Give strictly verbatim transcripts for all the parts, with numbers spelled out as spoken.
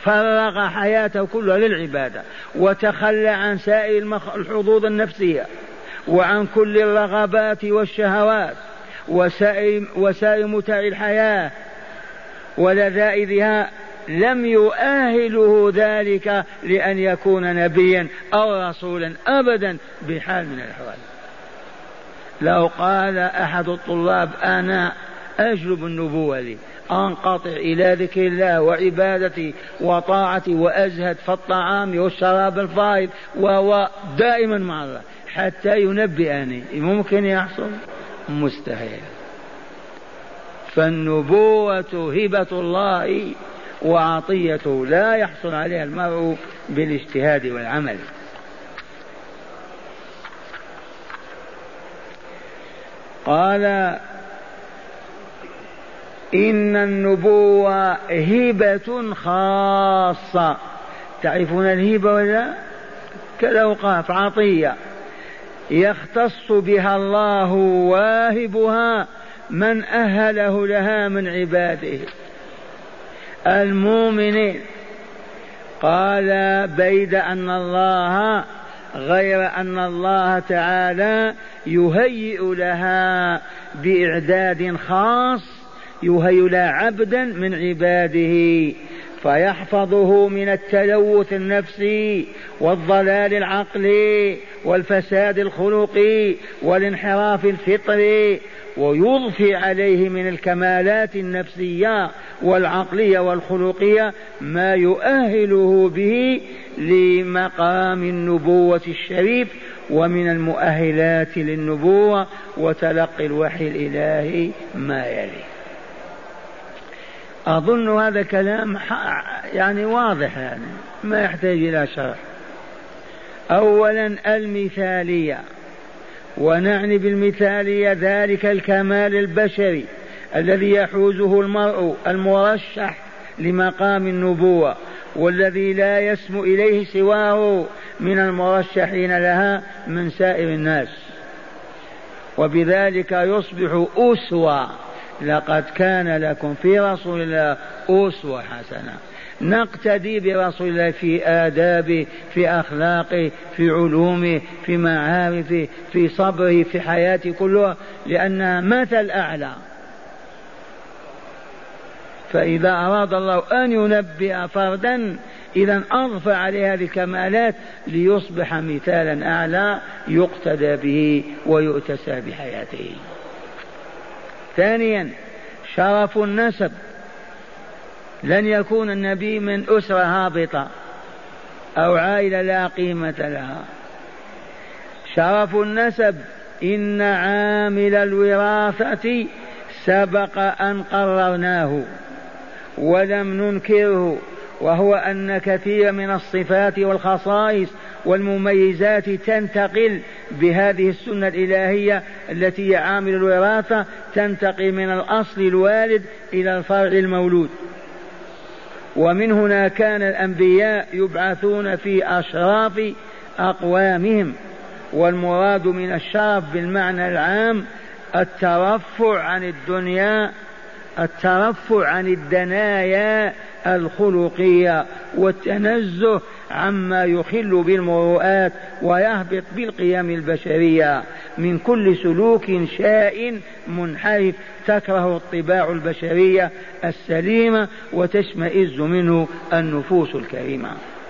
فرغ حياته كلها للعبادة وتخلى عن سائر الحظوظ النفسية وعن كل الرغبات والشهوات وسائر, وسائر متاع الحياة ولذائذها، لم يؤهله ذلك لأن يكون نبيا أو رسولا أبدا بحال من الأحوال. لو قال أحد الطلاب أنا أجلب النبوة لي، أنقطع إلى ذكر الله وعبادتي وطاعتي وأزهد في الطعام والشراب الفائض وهو دائما مع الله حتى ينبئني، ممكن يحصل؟ مستحيل. فالنبوة هبة الله وعطيته لا يحصل عليها المرء بالاجتهاد والعمل. قال إن النبوة هبة خاصة. تعرفون الهبة ولا؟ كالأوقاف، عطية يختص بها الله واهبها من أهله لها من عباده المؤمنين. قال بيد أن الله غير أن الله تعالى يهيئ لها بإعداد خاص، يهيئ لها عبدا من عباده فيحفظه من التلوث النفسي والضلال العقلي والفساد الخلقي والانحراف الفطري، ويضفي عليه من الكمالات النفسية والعقلية والخلقية ما يؤهله به لمقام النبوة الشريف ومن المؤهلات للنبوة وتلقي الوحي الإلهي ما يلي. أظن هذا كلام يعني واضح، يعني ما يحتاج إلى شرح. أولا المثالية، ونعني بالمثالية ذلك الكمال البشري الذي يحوزه المرء المرشح لمقام النبوة والذي لا يسمو إليه سواه من المرشحين لها من سائر الناس، وبذلك يصبح أسوة. لقد كان لكم في رسول الله أسوة حسنة، نقتدي برسول الله في آدابه، في أخلاقه، في علومه، في معارفه، في صبره، في حياته كلها، لأنها مثل أعلى. فإذا أراد الله أن ينبئ فردا إذا أضفى عليه هذه الكمالات ليصبح مثالا أعلى يقتدى به ويؤتسى بحياته. ثانيا شرف النسب، لن يكون النبي من أسرة هابطة أو عائلة لا قيمة لها. شرف النسب، إن عامل الوراثة سبق أن قررناه ولم ننكره، وهو أن كثير من الصفات والخصائص والمميزات تنتقل بهذه السنة الإلهية التي هي عامل الوراثة، تنتقل من الأصل الوالد إلى الفرع المولود. ومن هنا كان الأنبياء يبعثون في أشراف أقوامهم، والمراد من الشرف بالمعنى العام الترفع عن الدنيا، الترفع عن الدنايا الخلقية والتنزه عما يخل بالمروءات ويهبط بالقيم البشرية من كل سلوك شائن منحرف تكره الطباع البشرية السليمة وتشمئز منه النفوس الكريمة.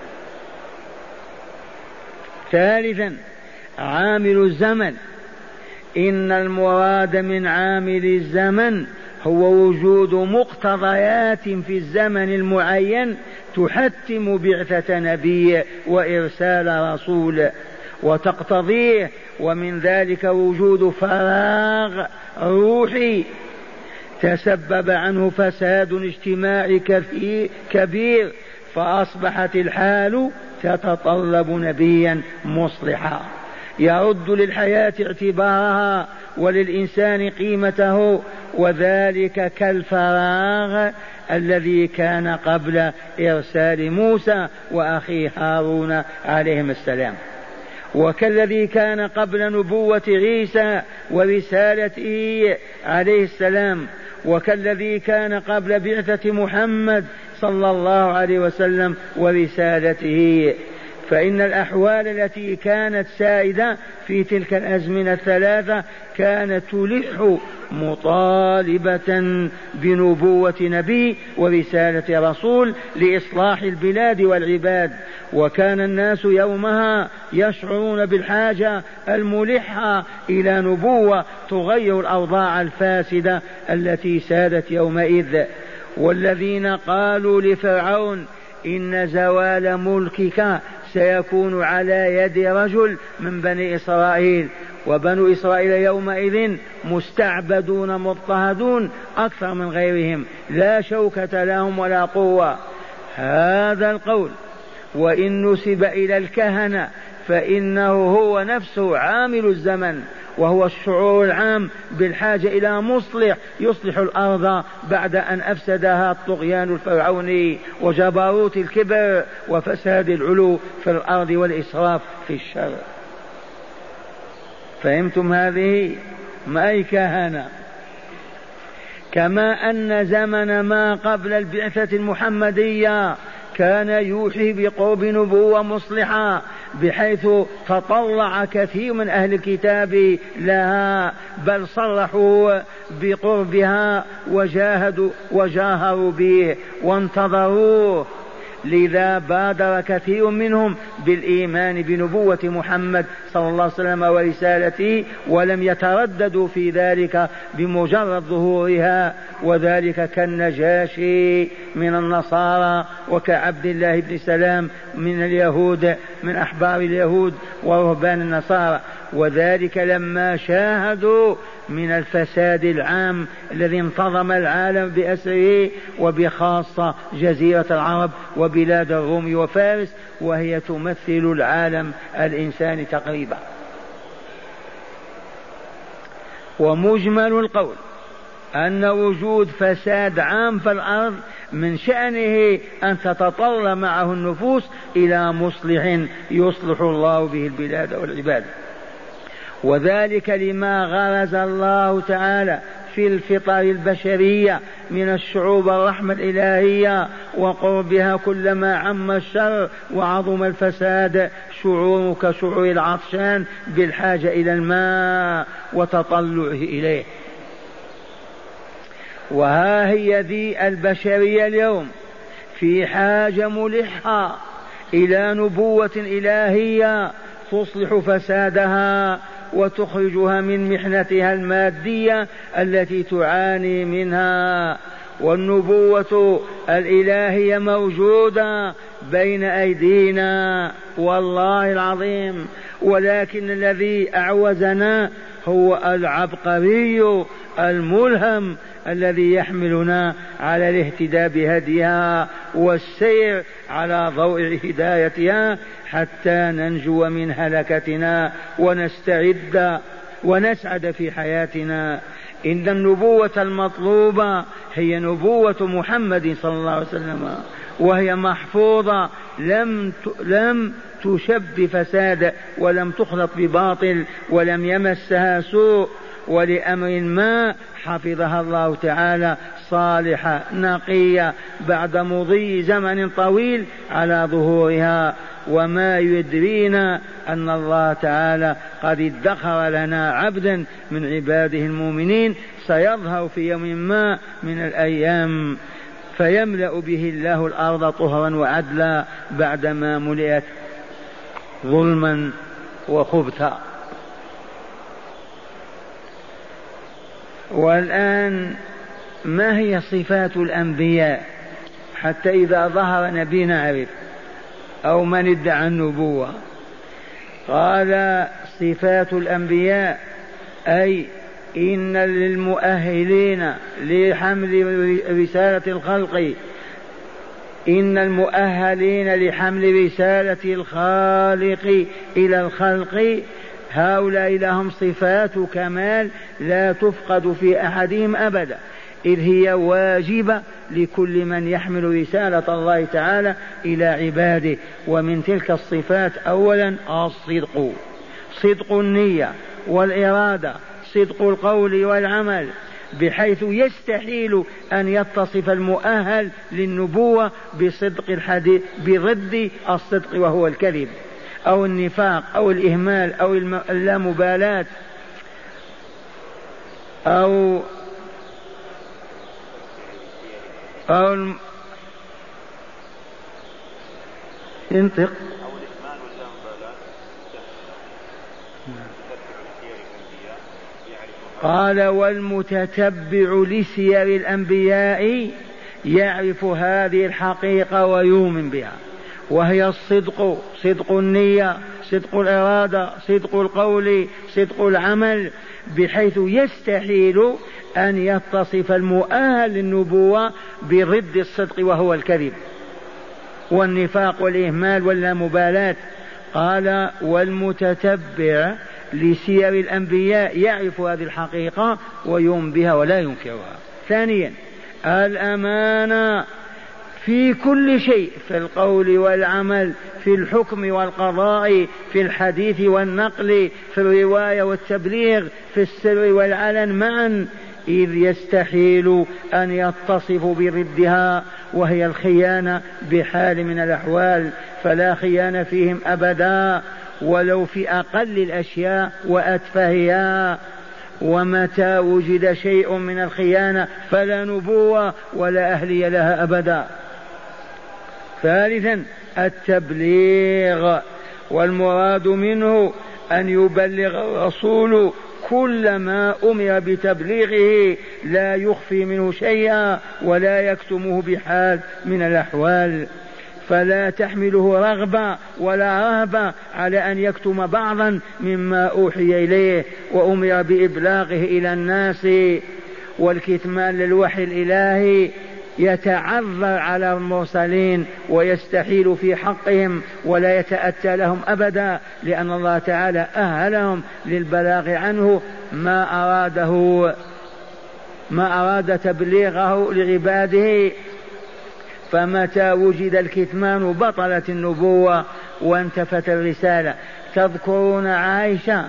ثالثا عامل الزمن، إن المراد من عامل الزمن هو وجود مقتضيات في الزمن المعين تحتم بعثة نبي وإرسال رسول وتقتضيه، ومن ذلك وجود فراغ روحي تسبب عنه فساد اجتماعي كبير، فأصبحت الحال تتطلب نبيا مصلحا يرد للحياة اعتبارها وللإنسان قيمته، وذلك كالفراغ الذي كان قبل إرسال موسى وأخيه هارون عليهم السلام. وكالذي كان قبل نبوة عيسى ورسالته عليه السلام، وكالذي كان قبل بعثة محمد صلى الله عليه وسلم ورسالته. فإن الأحوال التي كانت سائدة في تلك الأزمنة الثلاثة كانت تلح مطالبة بنبوة نبي ورسالة رسول لإصلاح البلاد والعباد. وكان الناس يومها يشعرون بالحاجة الملحة إلى نبوة تغير الأوضاع الفاسدة التي سادت يومئذ. والذين قالوا لفرعون إن زوال ملكك سيكون على يد رجل من بني إسرائيل، وبنو إسرائيل يومئذ مستعبدون مضطهدون أكثر من غيرهم، لا شوكة لهم ولا قوة. هذا القول وإن نسب إلى الكهنة فإنه هو نفسه عامل الزمن، وهو الشعور العام بالحاجة إلى مصلح يصلح الأرض بعد أن أفسدها الطغيان الفرعوني وجبروت الكبر وفساد العلو في الأرض والإسراف في الشر. فهمتم هذه؟ ما أي كهنة. كما أن زمن ما قبل البعثة المحمدية كان يوحي بقرب نبوة مصلحة، بحيث تطلع كثير من أهل الكتاب لها، بل صرحوا بقربها وجاهدوا وجاهروا به وانتظروه. لذا بادر كثير منهم بالإيمان بنبوة محمد صلى الله عليه وسلم ورسالته، ولم يترددوا في ذلك بمجرد ظهورها، وذلك كالنجاشي من النصارى وكعبد الله بن سلام من اليهود من أحبار اليهود ورهبان النصارى. وذلك لما شاهدوا من الفساد العام الذي انتظم العالم بأسره، وبخاصة جزيرة العرب وبلاد الروم وفارس، وهي تمثل العالم الإنساني تقريبا. ومجمل القول أن وجود فساد عام في الأرض من شأنه أن تتطلع معه النفوس إلى مصلح يصلح الله به البلاد والعباد. وذلك لما غرز الله تعالى في الفطر البشرية من الشعوب الرحمة الإلهية وقربها كلما عم الشر وعظم الفساد شعور كشعور العطشان بالحاجة إلى الماء وتطلعه إليه. وها هي ذي البشرية اليوم في حاجة ملحة إلى نبوة إلهية تصلح فسادها وتخرجها من محنتها المادية التي تعاني منها. والنبوة الإلهية موجودة بين أيدينا والله العظيم، ولكن الذي أعوزنا هو العبقري الملهم الذي يحملنا على الاهتداء بهديها والسير على ضوء هدايتها حتى ننجو من هلكتنا ونستعد ونسعد في حياتنا. إن النبوة المطلوبة هي نبوة محمد صلى الله عليه وسلم، وهي محفوظة لم لم تشب بفساد ولم تخلط بباطل ولم يمسها سوء، ولأمر ما حفظها الله تعالى صالحة نقية بعد مضي زمن طويل على ظهورها. وما يدرينا أن الله تعالى قد ادخر لنا عبدا من عباده المؤمنين سيظهر في يوم ما من الأيام فيملأ به الله الأرض طهرا وعدلا بعدما ملئت ظلما وخبثا. والآن ما هي صفات الأنبياء حتى إذا ظهر نبي نعرف أو من ادعى النبوة؟ قال صفات الأنبياء أي إن للمؤهلين لحمل رسالة الخلق إن المؤهلين لحمل رسالة الخالق إلى الخلق هؤلاء لهم صفات كمال لا تفقد في أحدهم أبدا، إذ هي واجبة لكل من يحمل رسالة الله تعالى إلى عباده. ومن تلك الصفات أولا الصدق، صدق النية والإرادة، صدق القول والعمل، بحيث يستحيل أن يتصف المؤهل للنبوة بصدق الحديث بضد الصدق وهو الكذب أو النفاق أو الإهمال أو اللامبالاة أو أو الم... انطق. قال والمتتبع لسير الأنبياء يعرف هذه الحقيقة ويؤمن بها، وهي الصدق، صدق النية، صدق الإرادة، صدق القول، صدق العمل، بحيث يستحيل أن يتصف المؤهل للنبوة بضد الصدق وهو الكذب والنفاق والإهمال واللامبالاة. قال والمتتبع لسير الأنبياء يعرف هذه الحقيقة ويؤمن بها ولا ينكرها. ثانيا الأمانة في كل شيء، في القول والعمل، في الحكم والقضاء، في الحديث والنقل، في الرواية والتبليغ، في السر والعلن معا، إذ يستحيل أن يتصف بضدها وهي الخيانة بحال من الأحوال، فلا خيانة فيهم أبدا ولو في أقل الأشياء وأتفهها. ومتى وجد شيء من الخيانة فلا نبوة ولا أهلية لها أبدا. ثالثا التبليغ، والمراد منه أن يبلغ الرسول كل ما أمر بتبليغه، لا يخفي منه شيئا ولا يكتمه بحال من الأحوال، فلا تحمله رغبة ولا رهبة على أن يكتم بعضا مما أوحي إليه وأمر بإبلاغه إلى الناس. والكتمان للوحي الإلهي يتعذر على المرسلين ويستحيل في حقهم ولا يتأتى لهم أبدا، لأن الله تعالى أهلهم للبلاغ عنه ما أراده ما أراد تبليغه لعباده. فمتى وجد الكتمان بطلت النبوة وانتفت الرسالة. تذكرون عائشة،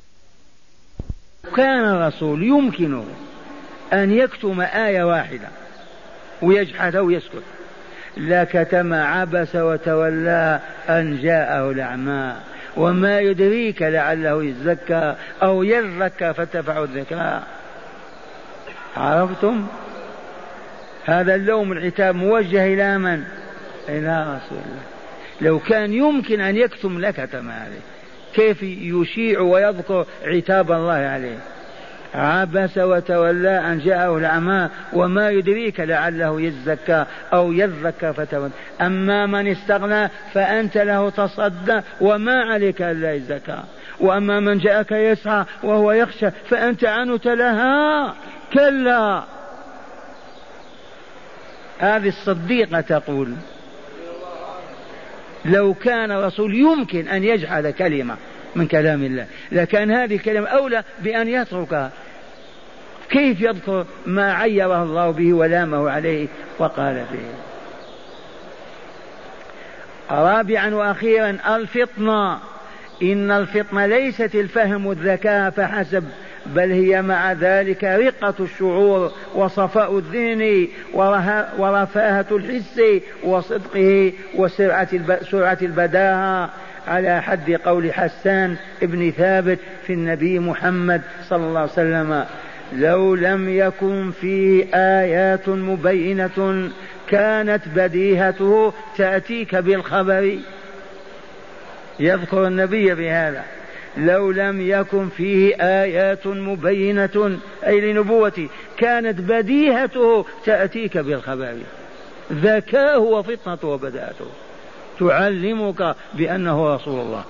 كان الرسول يمكنه أن يكتم آية واحدة ويجحدها ويسكت، لكتم عبس وتولى أن جاءه الأعمى وما يدريك لعله يزكى أو يزكى فتنفعه الذكاء. عرفتم؟ هذا اللوم العتاب موجه إلى من؟ إلى رسول الله. لو كان يمكن أن يكتم لكتم عليه، كيف يشيع ويذكر عتاب الله عليه؟ عبس وتولى أن جاءه الأعمى وما يدريك لعله يزكى أو يذكى فتولى. أما من استغنى فأنت له تصدى وما عليك ألا يزكى، وأما من جاءك يسعى وهو يخشى فأنت عنه تلهى. كلا. هذه الصديقة تقول لو كان الرسول يمكن أن يجعل كلمة من كلام الله لكان هذه الكلمة أولى بأن يتركها. كيف يذكر ما عيره الله به ولامه عليه وقال به؟ رابعا وأخيرا الفطنة. إن الفطنة ليست الفهم والذكاء فحسب، بل هي مع ذلك رقة الشعور وصفاء الذهن ورفاهة الحس وصدقه وسرعة البداهة، على حد قول حسان ابن ثابت في النبي محمد صلى الله عليه وسلم: لو لم يكن فيه آيات مبينة كانت بديهته تأتيك بالخبر. يذكر النبي بهذا: لو لم يكن فيه آيات مبينة أي لنبوته كانت بديهته تأتيك بالخبر. ذكاءه وفطنته وبداءته تعلمك بأنه رسول الله.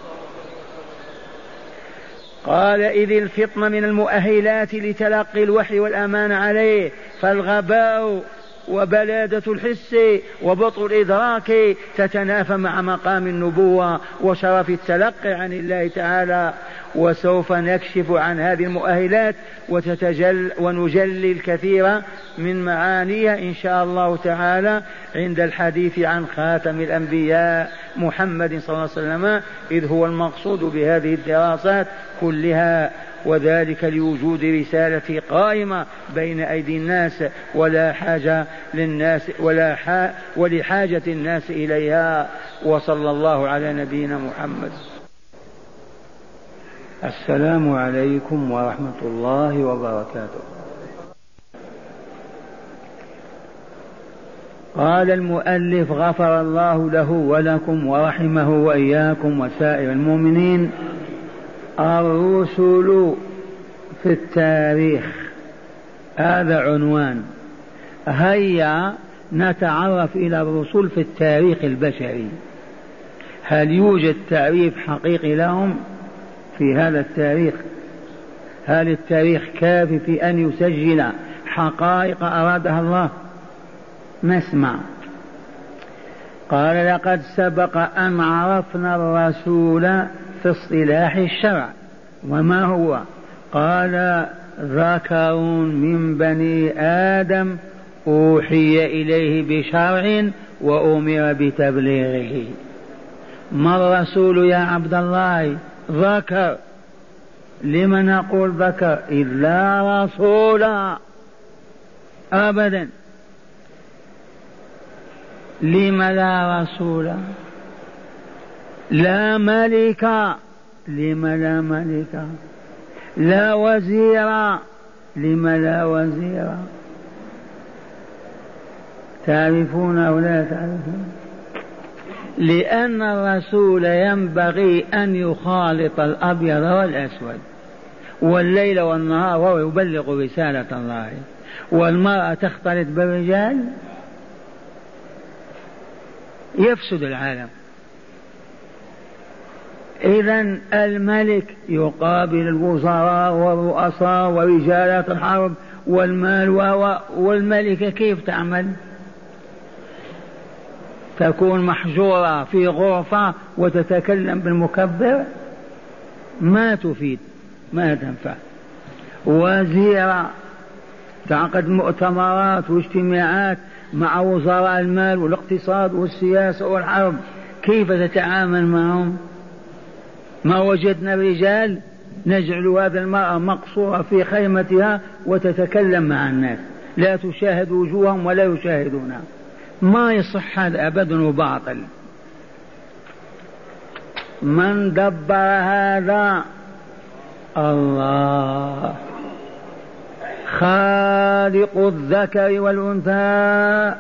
قال: إذ الفطن من المؤهلات لتلقي الوحي والأمان عليه، فالغباء وبلادة الحس وبطء الإدراك تتنافى مع مقام النبوة وشرف التلقي عن الله تعالى. وسوف نكشف عن هذه المؤهلات وتتجل ونجلي الكثير من معانيها إن شاء الله تعالى عند الحديث عن خاتم الأنبياء محمد صلى الله عليه وسلم، إذ هو المقصود بهذه الدراسات كلها، وذلك لوجود رسالة قائمة بين أيدي الناس ولا حاجة للناس ولا حا ولحاجة الناس إليها. وصلى الله على نبينا محمد. السلام عليكم ورحمة الله وبركاته. قال المؤلف غفر الله له ولكم ورحمه وإياكم وسائر المؤمنين: الرسل في التاريخ، هذا عنوان. هيا نتعرف إلى الرسل في التاريخ البشري. هل يوجد تعريف حقيقي لهم في هذا التاريخ؟ هل التاريخ كافي في أن يسجل حقائق أرادها الله؟ نسمع. قال: لقد سبق أن عرفنا الرسول في اصطلاح الشرع. وما هو؟ قال: ذكر من بني آدم أوحي إليه بشرع وأمر بتبليغه. ما الرسول يا عبد الله؟ ذكر. لما نقول ذكر؟ إلا رسولا أبدا. لما لا رسول؟ لا ملك. لما لا ملك؟ لا وزير. لما لا وزير؟ تعرفون أو لا تعرفون؟ لأن الرسول ينبغي أن يخالط الأبيض والأسود والليل والنهار وهو يبلغ رسالة الله. والمرأة تختلط بالرجال يفسد العالم. إذن الملك يقابل الوزراء والرؤساء ورجالات الحرب والمال، والملكة كيف تعمل؟ تكون محجورة في غرفة وتتكلم بالمكبر؟ ما تفيد، ما تنفع. وزيرة تعقد مؤتمرات واجتماعات مع وزراء المال والاقتصاد والسياسة والحرب، كيف تتعامل معهم؟ ما وجدنا رجال نجعل هذه المرأة مقصورة في خيمتها وتتكلم مع الناس، لا تشاهد وجوههم ولا يشاهدونها. ما يصح هذا أبدا وباطل. من دبر هذا؟ الله، خالق الذكر والأنثى،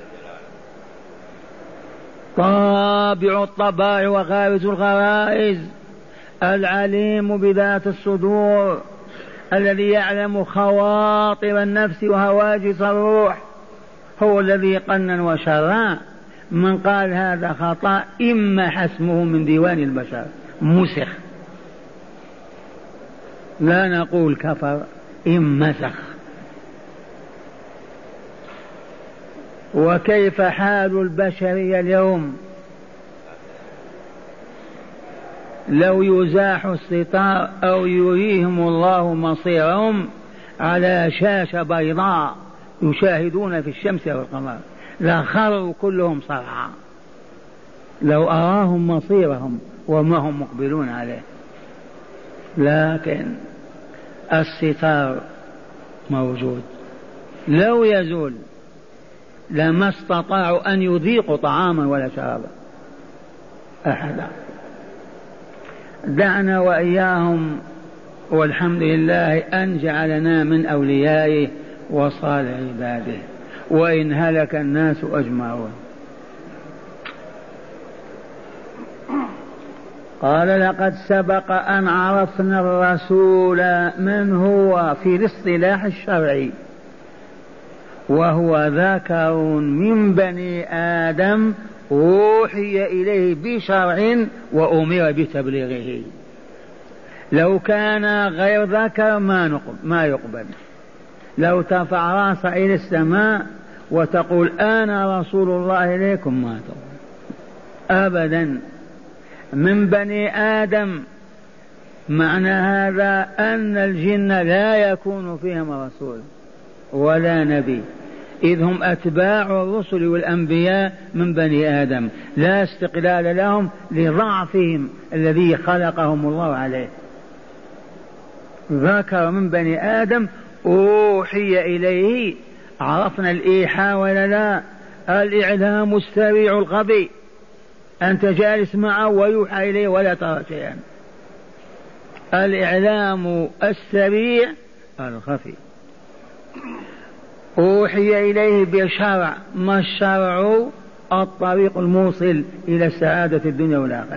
طابع الطباع وغارز الغرائز، العليم بذات الصدور، الذي يعلم خواطر النفس وهواجس الروح، هو الذي قنن وشرع. من قال هذا خطأ إما حسمه من ديوان البشر مسخ، لا نقول كفر، إن مسخ. وكيف حال البشرية اليوم؟ لو يزاح الستار أو يريهم الله مصيرهم على شاشة بيضاء يشاهدون في الشمس والقمر لخروا كلهم صرعى لو أراهم مصيرهم وما هم مقبلون عليه. لكن الستار موجود، لو يزول لما استطاعوا أن يذيقوا طعاما ولا شرابا أحدا. دعنا وإياهم، والحمد لله أن جعلنا من أوليائه وصالح عباده، وإن هلك الناس أجمعون. قال: لقد سبق أن عرفنا الرسول من هو في الاصطلاح الشرعي، وهو ذكر من بني آدم أوحي إليه بشرع وأمر بتبليغه. لو كان غير ذكر ما نقبل ما يقبل. لو ترفع راسه إلى السماء وتقول أنا رسول الله إليكم ما تقول أبدا. من بني آدم معنى هذا أن الجن لا يكون فيهم رسول ولا نبي، إذ هم أتباع الرسل والأنبياء من بني آدم، لا استقلال لهم لضعفهم الذي خلقهم الله عليه. ذكر من بني آدم أوحي إليه، عرفنا الإيحاء ولا لا؟ الإعلام السريع الخفي، أنت جالس معه ويوحى إليه ولا ترى شيئا. الإعلام السريع الخفي. أوحي إليه بشرع، ما الشرع؟ الطريق الموصل إلى السعادة الدنيا والآخرة.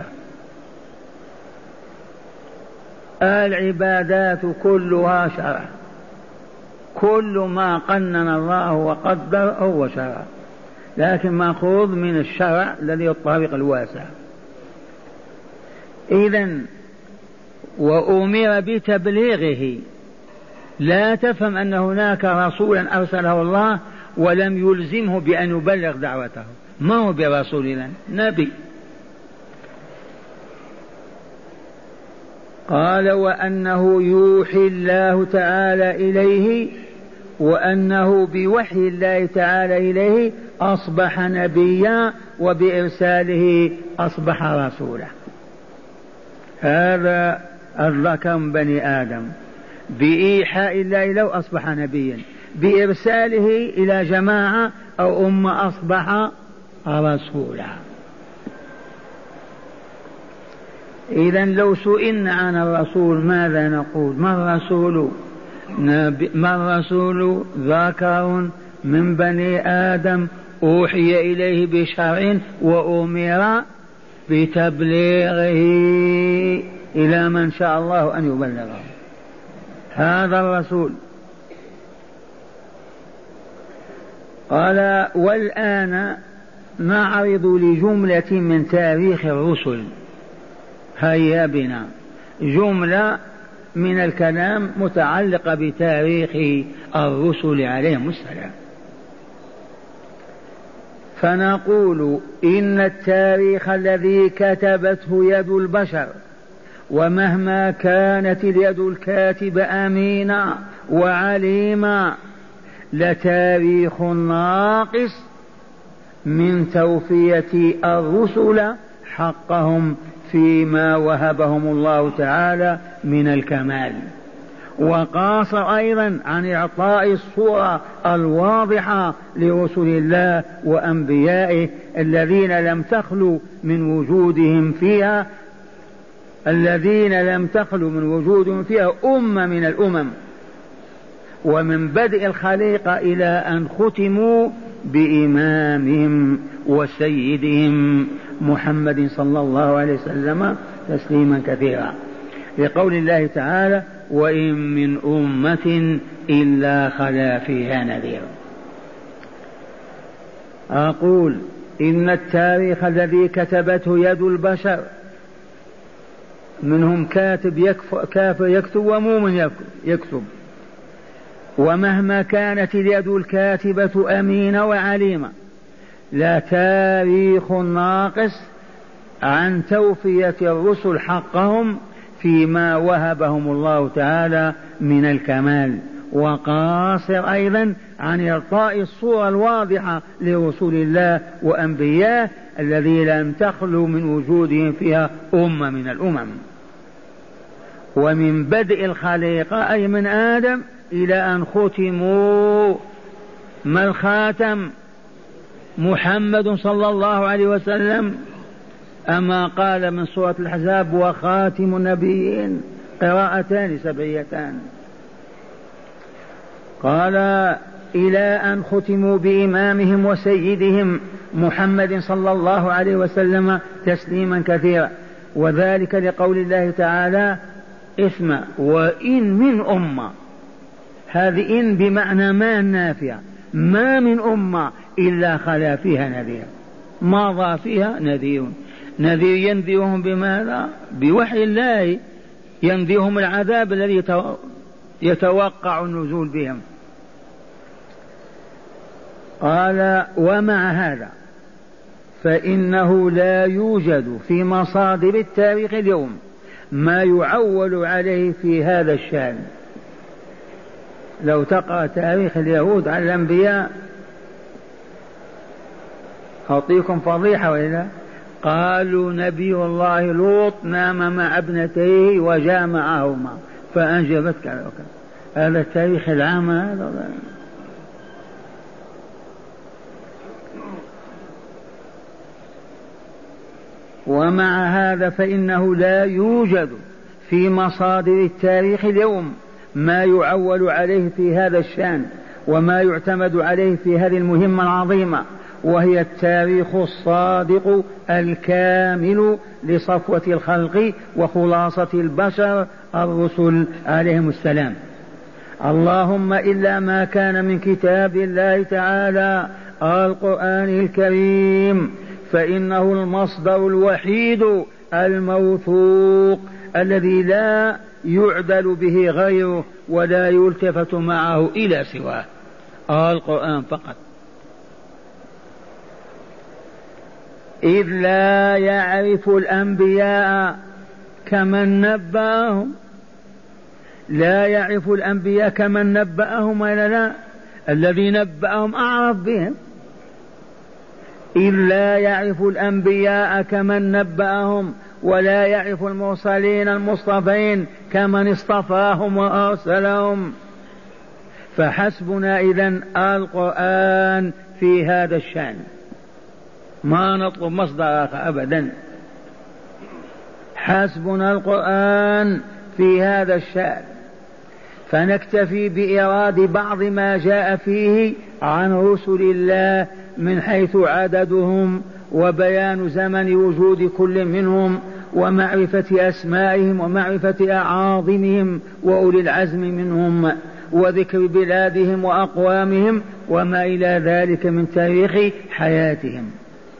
العبادات كلها شرع، كل ما قنن الله وقدر هو شرع، لكن مأخوذ من الشرع الذي هو الطريق الواسع. إذن وأمر بتبليغه، لا تفهم أن هناك رسولا أرسله الله ولم يلزمه بأن يبلغ دعوته، ما هو برسول إذن نبي. قال وأنه يوحي الله تعالى إليه، وأنه بوحي الله تعالى إليه أصبح نبيا، وبإرساله أصبح رسولا. هذا الذكر من بني آدم، بإيحاء الله له أصبح نبيا، بإرساله إلى جماعة أو أمة أصبح رسولا. إذن لو سئلنا عن الرسول ماذا نقول؟ ما الرسول؟ ما الرسول؟ ذكر من بني آدم أوحي إليه بشرع وأمر بتبليغه إلى من شاء الله أن يبلغه، هذا الرسول. قال والآن نعرض لجملة من تاريخ الرسل. هيا بنا جملة من الكلام متعلقة بتاريخ الرسل عليهم السلام. فنقول إن التاريخ الذي كتبته يد البشر، ومهما كانت اليد الكاتبة أمينة وعليمة، لتاريخ ناقص من توفية الرسل حقهم فيما وهبهم الله تعالى من الكمال، وقاصر أيضا عن إعطاء الصورة الواضحة لرسل الله وأنبيائه الذين لم تخلو من وجودهم فيها الذين لم تخلو من وجودهم فيها أمة من الأمم، ومن بدء الخليقة إلى أن ختموا بإمامهم وسيدهم محمد صلى الله عليه وسلم تسليما كثيرا، لقول الله تعالى وإن من أمة إلا خلا فيها نذير. أقول إن التاريخ الذي كتبته يد البشر، منهم كاتب كافر يكتب ومؤمن يكتب، ومهما كانت اليد الكاتبة أمينة وعليمة، لا تاريخ ناقص عن توفية الرسل حقهم فيما وهبهم الله تعالى من الكمال، وقاصر أيضا عن إعطاء الصورة الواضحة لرسول الله وأنبياء الذي لم تخلو من وجودهم فيها أمة من الأمم. ومن بدء الخليقة أي من آدم إلى أن ختموا، ما الخاتم؟ محمد صلى الله عليه وسلم، أما قال من سورة الأحزاب وخاتم النبيين، قراءتان سبعيتان. قال إلى أن ختموا بإمامهم وسيدهم محمد صلى الله عليه وسلم تسليما كثيرا، وذلك لقول الله تعالى اسمع وإن من أمة، هذه إن بمعنى ما النافية، ما من أمة إلا خلا فيها نذير، ماضى فيها نذير. نذير ينذرهم بماذا؟ بوحي الله، ينذرهم العذاب الذي يتوقع النزول بهم. قال ومع هذا فإنه لا يوجد في مصادر التاريخ اليوم ما يعول عليه في هذا الشأن. لو تقرأ تاريخ اليهود على الأنبياء أعطيكم فضيحة وإلا. قالوا نبي الله لوط نام مع ابنتيه وجامعهما فأنجبت كذا وكذا. هذا التاريخ العام هذا. ومع هذا فإنه لا يوجد في مصادر التاريخ اليوم ما يعول عليه في هذا الشأن وما يعتمد عليه في هذه المهمة العظيمة، وهي التاريخ الصادق الكامل لصفوة الخلق وخلاصة البشر الرسل عليهم السلام. اللهم إلا ما كان من كتاب الله تعالى القرآن الكريم، فإنه المصدر الوحيد الموثوق الذي لا يعدل به غيره ولا يلتفت معه إلى سواه، القرآن فقط. إذ لا يعرف الأنبياء كمن نبأهم، لا يعرف الأنبياء كمن نبأهم ولا لا، الذي نبأهم أعرف بهم. إذ لا يعرف الأنبياء كمن نبأهم ولا يعرف المرسلين المصطفين كمن اصطفاهم وأرسلهم. فحسبنا إذن القرآن في هذا الشأن، ما نطلب مصدر آخر أبدا. حسبنا القرآن في هذا الشأن، فنكتفي بإيراد بعض ما جاء فيه عن رسل الله من حيث عددهم وبيان زمن وجود كل منهم ومعرفة أسمائهم ومعرفة أعاظمهم وأولي العزم منهم وذكر بلادهم وأقوامهم وما إلى ذلك من تاريخ حياتهم.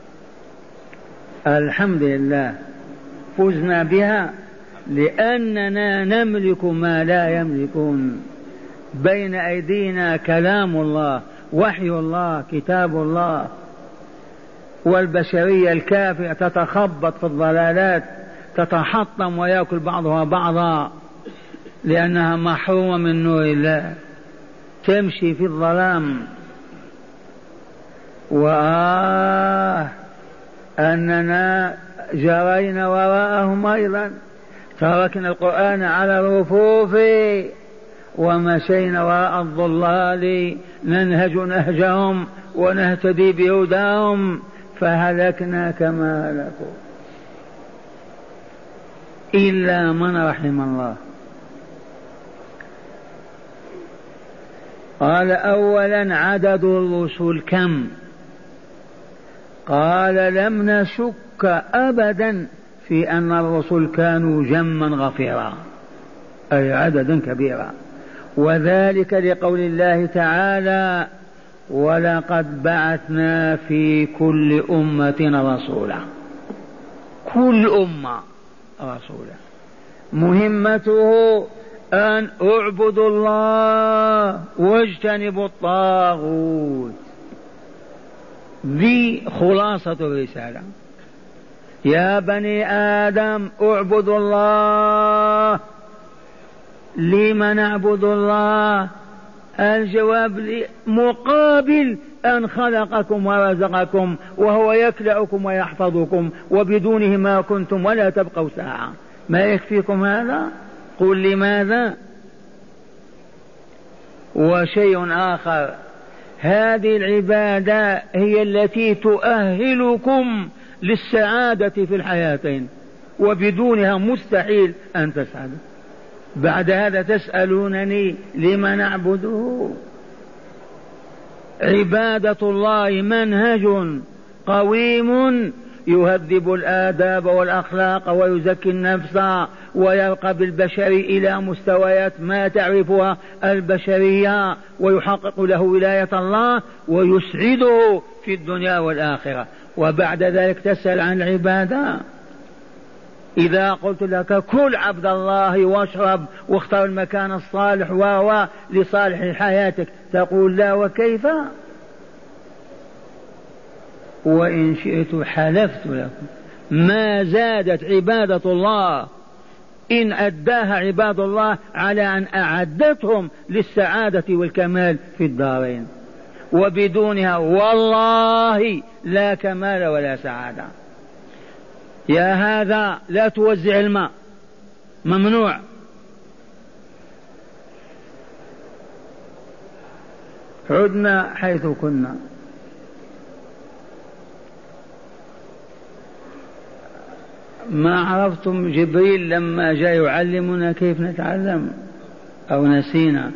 الحمد لله فزنا بها لأننا نملك ما لا يملكون. بين أيدينا كلام الله، وحي الله، كتاب الله، والبشرية الكافرة تتخبط في الضلالات، تتحطم ويأكل بعضها بعضا لأنها محرومة من نور الله، تمشي في الظلام. وآه أننا جرينا وراءهم أيضا، تركنا القرآن على الرفوف ومشينا وراء الضلال ننهج نهجهم ونهتدي بهداهم فهلكنا كما هلكوا إلا من رحم الله. قال أولا عدد الرسل كم؟ قال لم نشك أبدا في أن الرسل كانوا جما غفيرا، أي عددا كبيرا، وذلك لقول الله تعالى ولقد بعثنا في كل أمة رسولا. كل أمة رسولا مهمته أن اعبدوا الله واجتنبوا الطاغوت. ذي خلاصة الرسالة. يا بني آدم اعبدوا الله. لما نعبد الله؟ الجواب مقابل أن خلقكم ورزقكم وهو يكلأكم ويحفظكم وبدونه ما كنتم ولا تبقوا ساعة. ما يكفيكم هذا؟ قل لماذا؟ وشيء آخر، هذه العبادة هي التي تؤهلكم للسعادة في الحياتين، وبدونها مستحيل أن تسعدوا. بعد هذا تسألونني لما نعبده؟ عبادة الله منهج قويم يهذب الآداب والأخلاق ويزكي النفس ويرقى بالبشر إلى مستويات ما تعرفها البشرية ويحقق له ولاية الله ويسعده في الدنيا والآخرة. وبعد ذلك تسأل عن العبادة. إذا قلت لك كل عبد الله واشرب واختار المكان الصالح وهو لصالح حياتك تقول لا وكيف؟ وإن شئت حلفت لكم ما زادت عبادة الله إن أداها عباد الله على أن أعدتهم للسعادة والكمال في الدارين، وبدونها والله لا كمال ولا سعادة. يا هذا لا توزع الماء، ممنوع. عدنا حيث كنا. ما عرفتم جبريل لما جاء يعلمنا كيف نتعلم أو نسينا؟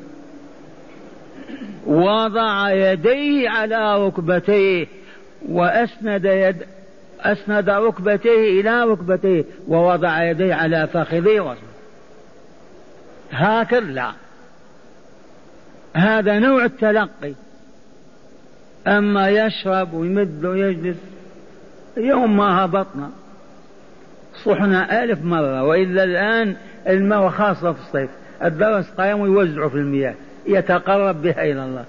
وضع يديه على ركبتيه وأسند يد أسند ركبتيه إلى ركبتيه ووضع يديه على فخذيه وصل. هكذا لا، هذا نوع التلقي. أما يشرب ويمد ويجلس، يوم ما هبطنا صحنا ألف مرة، وإلا الآن الماء خاصة في الصيف الدرس قائم ويوزع في المياه يتقرب بها إلى الله.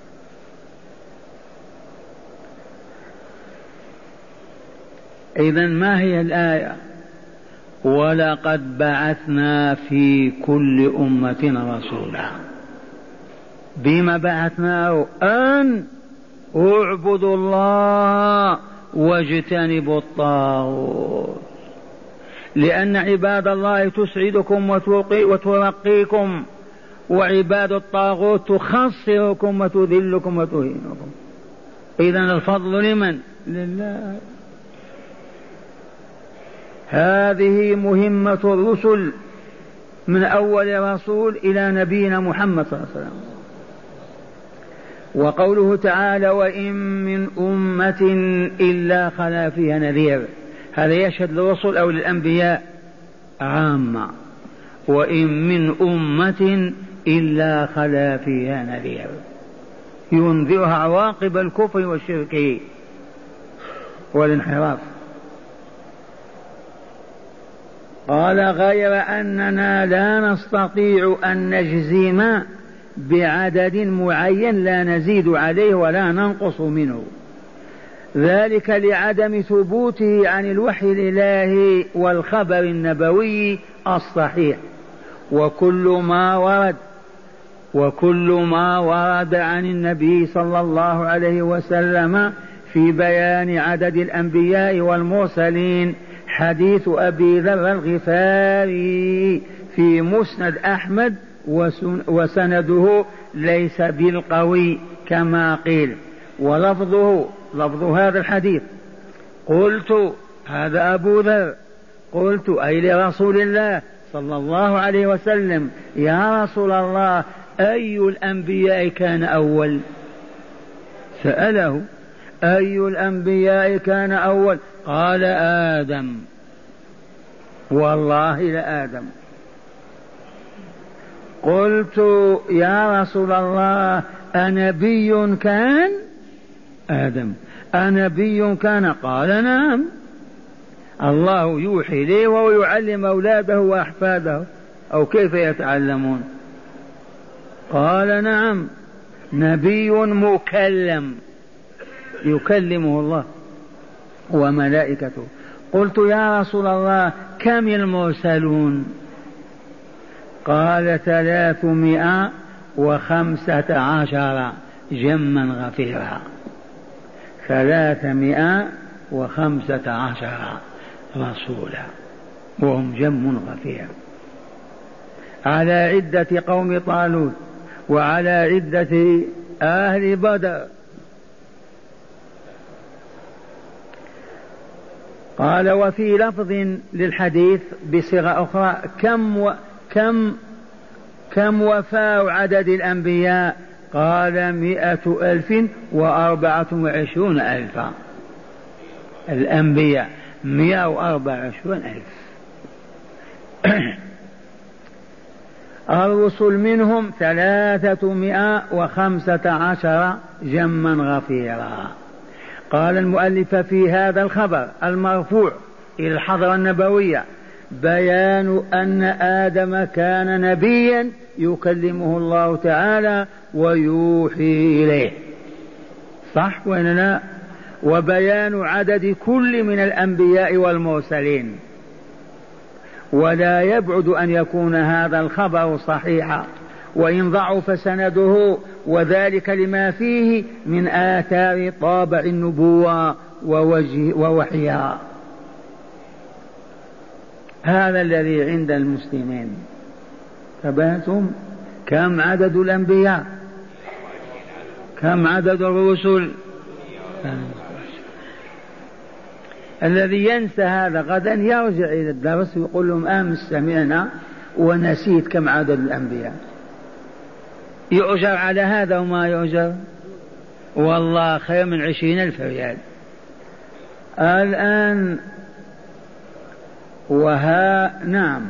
إذن ما هي الآية؟ ولقد بعثنا في كل أمة رسولا. بما بعثناه؟ أن اعبدوا الله واجتنبوا الطاغوت، لأن عباد الله تسعدكم وترقيكم، وعباد الطاغوت تخسركم وتذلكم وتهينكم. إذن الفضل لمن؟ لله. هذه مهمة الرسل من أول رسول إلى نبينا محمد صلى الله عليه وسلم. وقوله تعالى وإن من أمة إلا خلا فيها نذير، هذا يشهد للرسل أو للأنبياء عامة. وإن من أمة إلا خلا فيها نذير، ينذرها عواقب الكفر والشرك والانحراف. قال غير أننا لا نستطيع أن نجزم بعدد معين لا نزيد عليه ولا ننقص منه، ذلك لعدم ثبوته عن الوحي الإلهي والخبر النبوي الصحيح. وكل ما ورد وكل ما ورد عن النبي صلى الله عليه وسلم في بيان عدد الأنبياء والمرسلين حديث أبي ذر الغفاري في مسند أحمد وسنده ليس بالقوي كما قيل. ولفظه لفظ هذا الحديث قلت، هذا أبو ذر، قلت أي لرسول الله صلى الله عليه وسلم يا رسول الله أي الأنبياء كان أول؟ سأله أي الأنبياء كان أول؟ قال آدم. والله لآدم. قلت يا رسول الله أنبي كان؟ آدم. أنبي كان؟ قال نعم، الله يوحي لي وهو يعلم أولاده وأحفاده، أو كيف يتعلمون؟ قال نعم، نبي مكلم يكلمه الله وملائكته. قلت يا رسول الله كم المرسلون؟ قال ثلاثمائة وخمسة عشر جما غفيرا. ثلاثمائة وخمسة عشر رسولا وهم جم غفير، على عدة قوم طالوت وعلى عدة أهل بدر. قال وفي لفظ للحديث بصيغة أخرى كم و كم كم وفاء عدد الأنبياء؟ قال مئة ألف وأربعة وعشرون ألفا. الأنبياء مئة وأربعة وعشرون ألف. الرسل منهم ثلاثمائة وخمسة عشر جما غفيرا. قال المؤلف في هذا الخبر المرفوع إلى الحضرة النبوية بيان أن آدم كان نبيا يكلمه الله تعالى ويوحي إليه، صح ولا لا؟ وبيان عدد كل من الأنبياء والمرسلين، ولا يبعد أن يكون هذا الخبر صحيحا وإن ضعف سنده، وذلك لما فيه من آثار طابع النبوة ووحيها. هذا الذي عند المسلمين. تباتم كم عدد الأنبياء؟ كم عدد الرسل؟ الذي ينسى هذا غدا يرجع إلى الدرس ويقول لهم أمس سمعنا ونسيت كم عدد الأنبياء. يؤجر على هذا وما يؤجر؟ والله خير من عشرين ألف ريال. الآن وها نعم.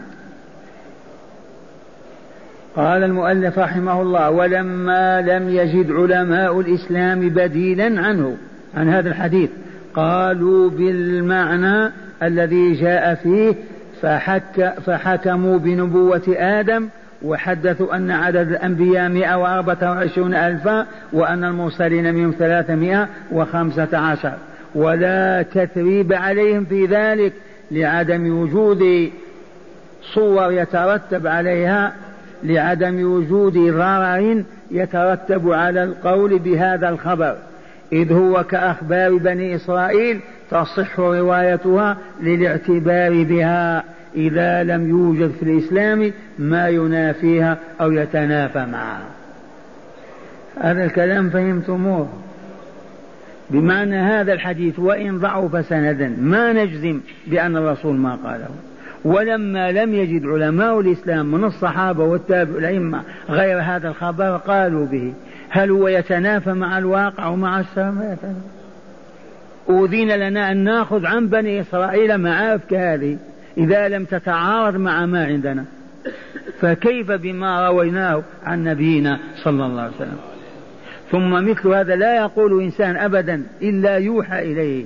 قال المؤلف رحمه الله: ولما لم يجد علماء الإسلام بديلا عنه، عن هذا الحديث، قالوا بالمعنى الذي جاء فيه فحك فحكموا بنبوة آدم، وحدثوا أن عدد الأنبياء مئة وأربعة وعشرون ألفا، وأن المرسلين منهم ثلاثمائة وخمسة عشر، ولا تثريب عليهم في ذلك لعدم وجود صور يترتب عليها، لعدم وجود ضرر يترتب على القول بهذا الخبر، إذ هو كأخبار بني إسرائيل تصح روايتها للاعتبار بها إذا لم يوجد في الإسلام ما ينافيها أو يتنافى معها. هذا الكلام فهمتموه؟ بمعنى هذا الحديث وإن ضعف سندا ما نجزم بأن الرسول ما قاله. ولما لم يجد علماء الإسلام من الصحابة والتابع الأئمة غير هذا الخبر قالوا به. هل هو يتنافى مع الواقع ومع السماء؟ أذن لنا أن نأخذ عن بني إسرائيل معارف كهذه إذا لم تتعارض مع ما عندنا، فكيف بما رويناه عن نبينا صلى الله عليه وسلم؟ ثم مثل هذا لا يقول إنسان أبدا إلا يوحى إليه.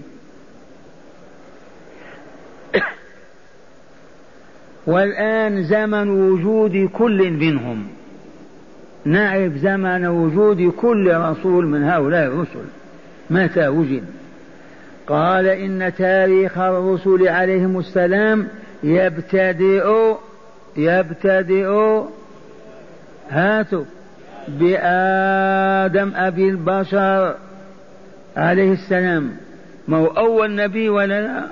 والآن زمن وجود كل منهم، نعرف زمن وجود كل رسول من هؤلاء الرسل متى وجد. قال: إن تاريخ الرسل عليهم السلام يبتدئ يبتدئ هاتوا بآدم أبي البشر عليه السلام، ما هو أول نبي ولا لا؟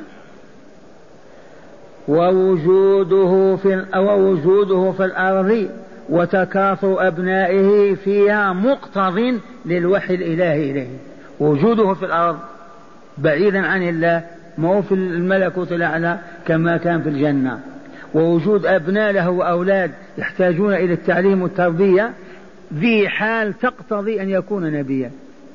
ووجوده في ووجوده في الأرض وتكاثر أبنائه فيها مقتض للوحي الإلهي إليه. وجوده في الأرض بعيدا عن الله، ما هو في الملكوت الأعلى كما كان في الجنة. ووجود أبناء له وأولاد يحتاجون إلى التعليم والتربية، ذي حال تقتضي أن يكون نبيا.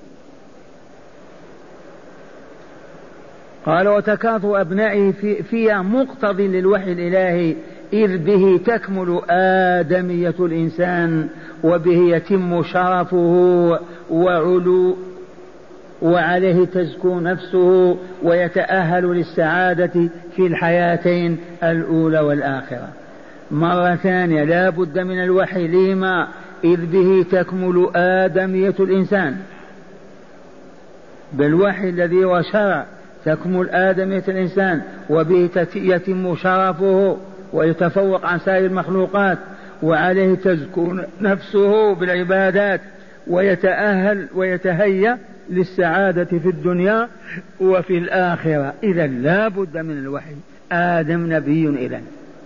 قال: وتكاثر أبنائه في فيها مقتضي للوحي الإلهي، إذ به تكمل آدمية الإنسان، وبه يتم شرفه وعلو، وعليه تزكو نفسه ويتأهل للسعادة في الحياتين الأولى والآخرة. مرة ثانية لا بد من الوحي. لما؟ إذ به تكمل آدمية الإنسان، بالوحي الذي وشرع تكمل آدمية الإنسان، وبه يتم شرفه ويتفوق عن سائر المخلوقات، وعليه تزكو نفسه بالعبادات ويتأهل ويتهيأ للسعادة في الدنيا وفي الآخرة. إذا لا بد من الوحي. آدم نبي إذن.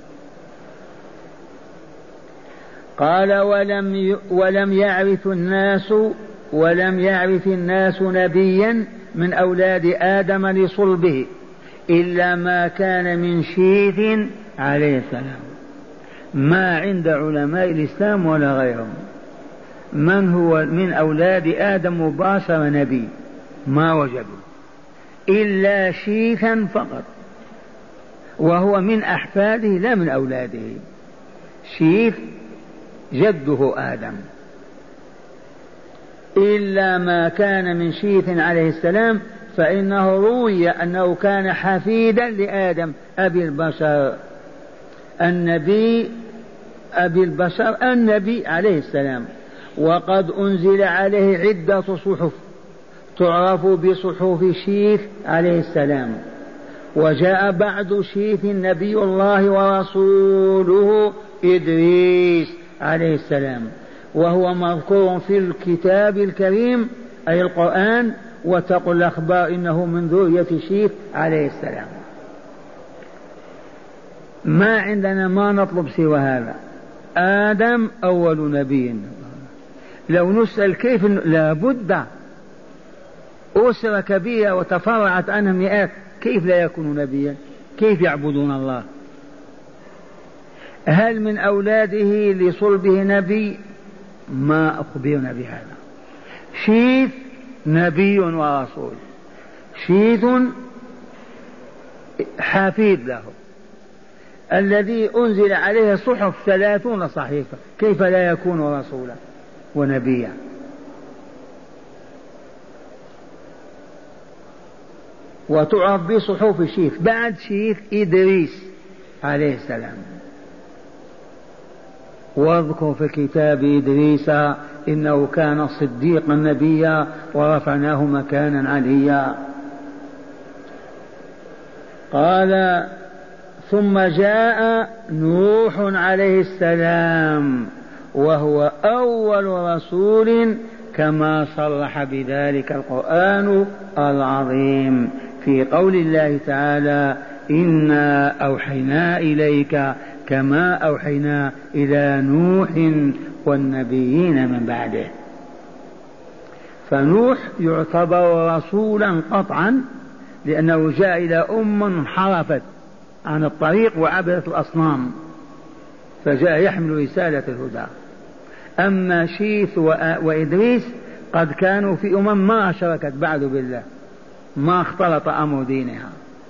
قال: ولم ي... ولم يعرف الناس ولم يعرف الناس نبيا من أولاد آدم لصلبه إلا ما كان من شيث عليه السلام. ما عند علماء الإسلام ولا غيرهم من هو من أولاد آدم مباشر نبي، ما وجدوا إلا شيثا فقط، وهو من أحفاده لا من أولاده. شيث جده آدم. إلا ما كان من شيث عليه السلام، فإنه روي أنه كان حفيدا لآدم أبي البشر، النبي أبي البشر النبي عليه السلام. وقد أنزل عليه عدة صحف تعرف بصحف شيث عليه السلام، وجاء بعد شيث نبي الله ورسوله إدريس عليه السلام، وهو مذكور في الكتاب الكريم أي القرآن، وتقل الأخبار إنه من ذرية شيث عليه السلام. ما عندنا ما نطلب سوى هذا. آدم أول نبي. لو نسأل كيف، لابد أسرة كبيرة وتفرعت عنها مئات، كيف لا يكون نبيا؟ كيف يعبدون الله؟ هل من أولاده لصلبه نبي؟ ما أخبرنا بهذا. شيث نبي ورسول، شيث حفيد له الذي أنزل عليه صحف ثلاثون صحيفة، كيف لا يكون رسولا ونبيا؟ وتعرف بصحف شيث. بعد شيث إدريس عليه السلام. واذكر في كتاب إدريس إنه كان صديقا نبيا ورفعناه مكانا عليا. قال ثم جاء نوح عليه السلام وهو أول رسول كما صرح بذلك القرآن العظيم في قول الله تعالى إنا أوحينا إليك كما أوحينا إلى نوح والنبيين من بعده. فنوح يعتبر رسولا قطعا، لأنه جاء إلى أمة انحرفت عن الطريق وعبدت الأصنام، فجاء يحمل رسالة الهدى. أما شيث وإدريس قد كانوا في أمم ما أشركت بعد بالله، ما اختلط أمر دينها.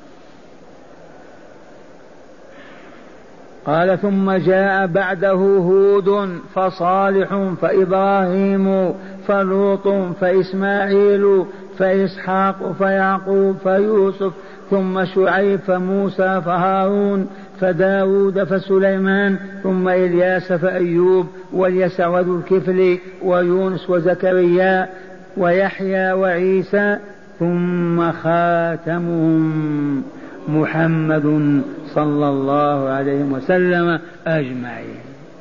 قال ثم جاء بعده هود فصالح فإبراهيم فلوط فإسماعيل فإسحاق فيعقوب فيوسف ثم شعيب فموسى فهارون فداود فسليمان ثم إلياس فأيوب واليسع وذو الكفل ويونس وزكريا ويحيى وعيسى ثم خاتمهم محمد صلى الله عليه وسلم أجمعين.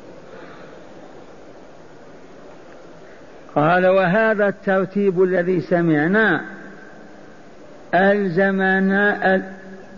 قال وهذا الترتيب الذي سمعنا ألزمنا ال...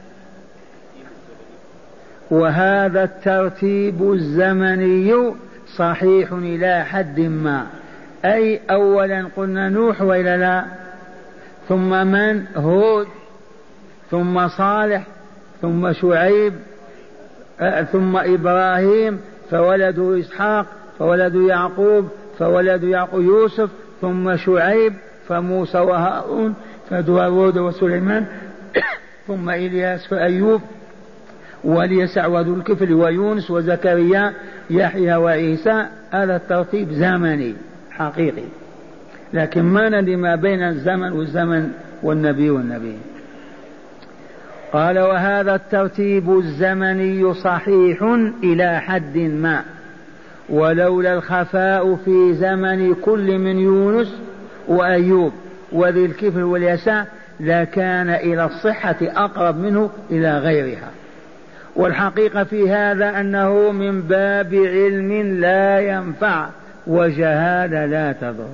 وهذا الترتيب الزمني صحيح إلى حد ما، أي أولا قلنا نوح وإلا لا، ثم من؟ هود، ثم صالح، ثم شعيب، ثم إبراهيم فولد إسحاق فولد يعقوب فولد يعقوب يوسف، ثم شعيب فموسى وهارون فداود وسليمان ثم إلياس فأيوب واليسع وذو الكفل ويونس وزكريا يحيى وعيسى. هذا الترتيب زمني حقيقي، لكن ما ندري ما بين الزمن والزمن والنبي والنبي. قال وهذا الترتيب الزمني صحيح إلى حد ما، ولولا الخفاء في زمن كل من يونس وأيوب وذي الكفل واليسع لكان إلى الصحة أقرب منه إلى غيرها. والحقيقة في هذا أنه من باب علم لا ينفع وجهالة لا تضر.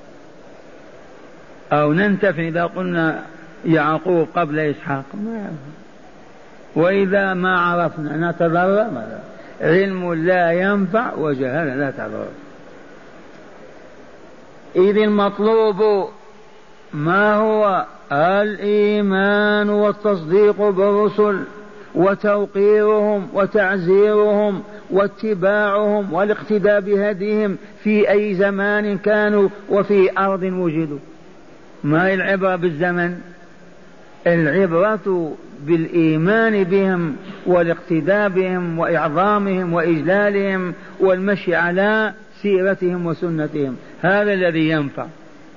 أو ننتفع إذا قلنا يعقوب قبل إسحاق، ما وإذا ما عرفنا نتضرر. علم لا ينفع وجهالة لا تضر. إذ المطلوب ما هو؟ الإيمان والتصديق بالرسل وتوقيرهم وتعزيرهم واتباعهم والاقتداء بهديهم في أي زمان كانوا وفي أرض وجدوا. ما العبرة بالزمن؟ العبرة بالإيمان بهم والاقتداء بهم وإعظامهم وإجلالهم والمشي على سيرتهم وسنتهم، هذا الذي ينفع.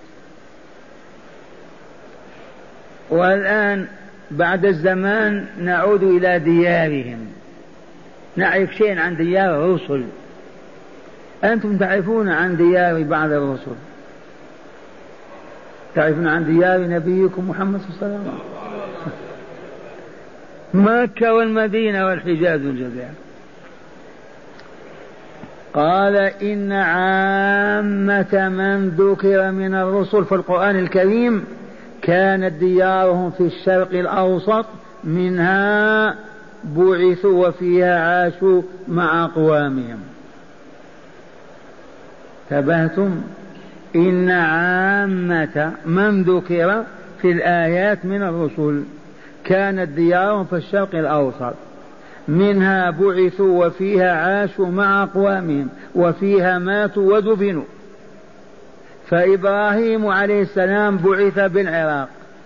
والآن بعد الزمان نعود إلى ديارهم، نعرف شيء عن ديار الرسل. أنتم تعرفون عن ديار بعض الرسل، تعرفون عن ديار نبيكم محمد صلى الله عليه وسلم. مكة والمدينة والحجاز والجزائر. قال إن عامة من ذكر من الرسل في القرآن الكريم كانت ديارهم في الشرق الأوسط، منها بعثوا وفيها عاشوا مع أقوامهم. تبهتم؟ إن عامة من ذكر في الآيات من الرسل كانت ديارهم في الشرق الأوسط، منها بعثوا وفيها عاشوا مع أقوامهم وفيها ماتوا ودفنوا. فإبراهيم عليه السلام بعث بالعراق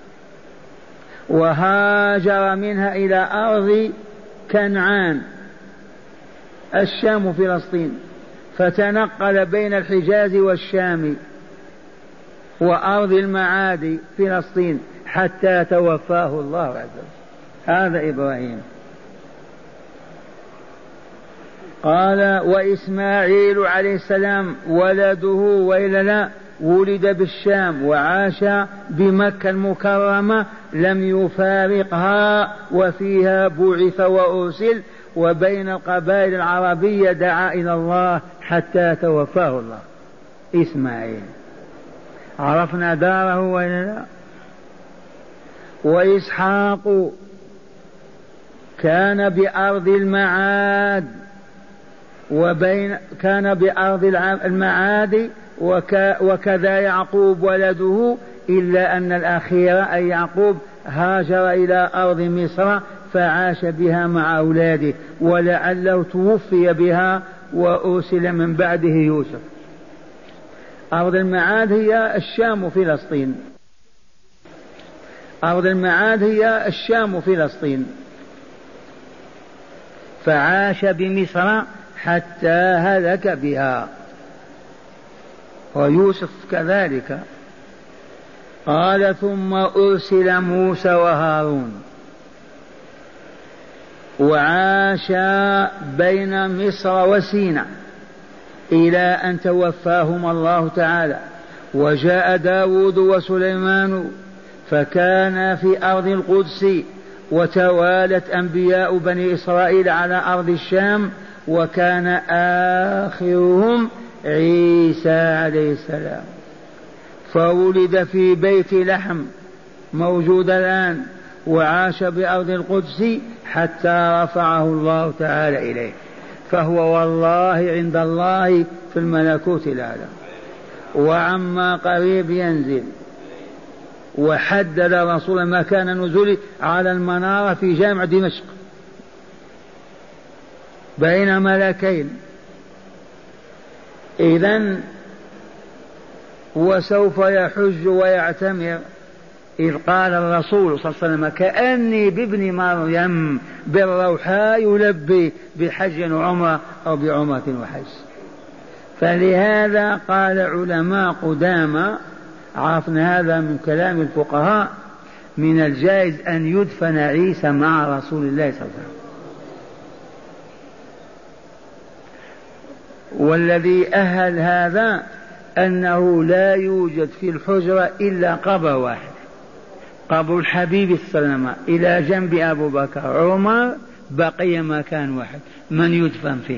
وهاجر منها إلى أرض كنعان الشام وفلسطين، فتنقل بين الحجاز والشام وأرض المعاد فلسطين حتى توفاه الله عز وجل. هذا إبراهيم. قال وإسماعيل عليه السلام ولده وإلا لا ولد بالشام وعاش بمكة المكرمة، لم يفارقها وفيها بعث وأرسل، وبين القبائل العربية دعا إلى الله حتى توفاه الله. إسماعيل عرفنا داره وإلا لا. وإسحاق كان بأرض المعاد وبين كان بأرض المعاد وك وكذا يعقوب ولده، إلا أن الأخير أي يعقوب هاجر إلى أرض مصر فعاش بها مع أولاده، ولعله توفي بها وأرسل من بعده يوسف. أرض المعاد هي الشام وفلسطين، أرض المعاد هي الشام وفلسطين، فعاش بمصر حتى هلك بها، ويوسف كذلك. قال ثم أرسل موسى وهارون وعاش بين مصر وسيناء إلى أن توفاهما الله تعالى. وجاء داود وسليمان فكان في أرض القدس، وتوالت أنبياء بني إسرائيل على أرض الشام، وكان آخرهم عيسى عليه السلام، فولد في بيت لحم موجود الآن، وعاش بأرض القدس حتى رفعه الله تعالى إليه، فهو والله عند الله في الملكوت الأعلى، وعما قريب ينزل. وحدد رسول مكان نزوله على المنارة في جامع دمشق بين ملكين. إذن وسوف يحج ويعتمر، إذ قال الرسول صلى الله عليه وسلم كأني بابن مريم بالروحاء يلبي بحج وعمرة أو بعمرة وحج. فلهذا قال علماء قدامى، عرفنا هذا من كلام الفقهاء، من الجائز أن يدفن عيسى مع رسول الله صلى الله عليه وسلم. والذي أهل هذا أنه لا يوجد في الحجرة إلا قبر واحد، قبر الحبيب صلى الله عليه وسلم إلى جنب أبو بكر عمر، بقي مكان واحد من يدفن فيه.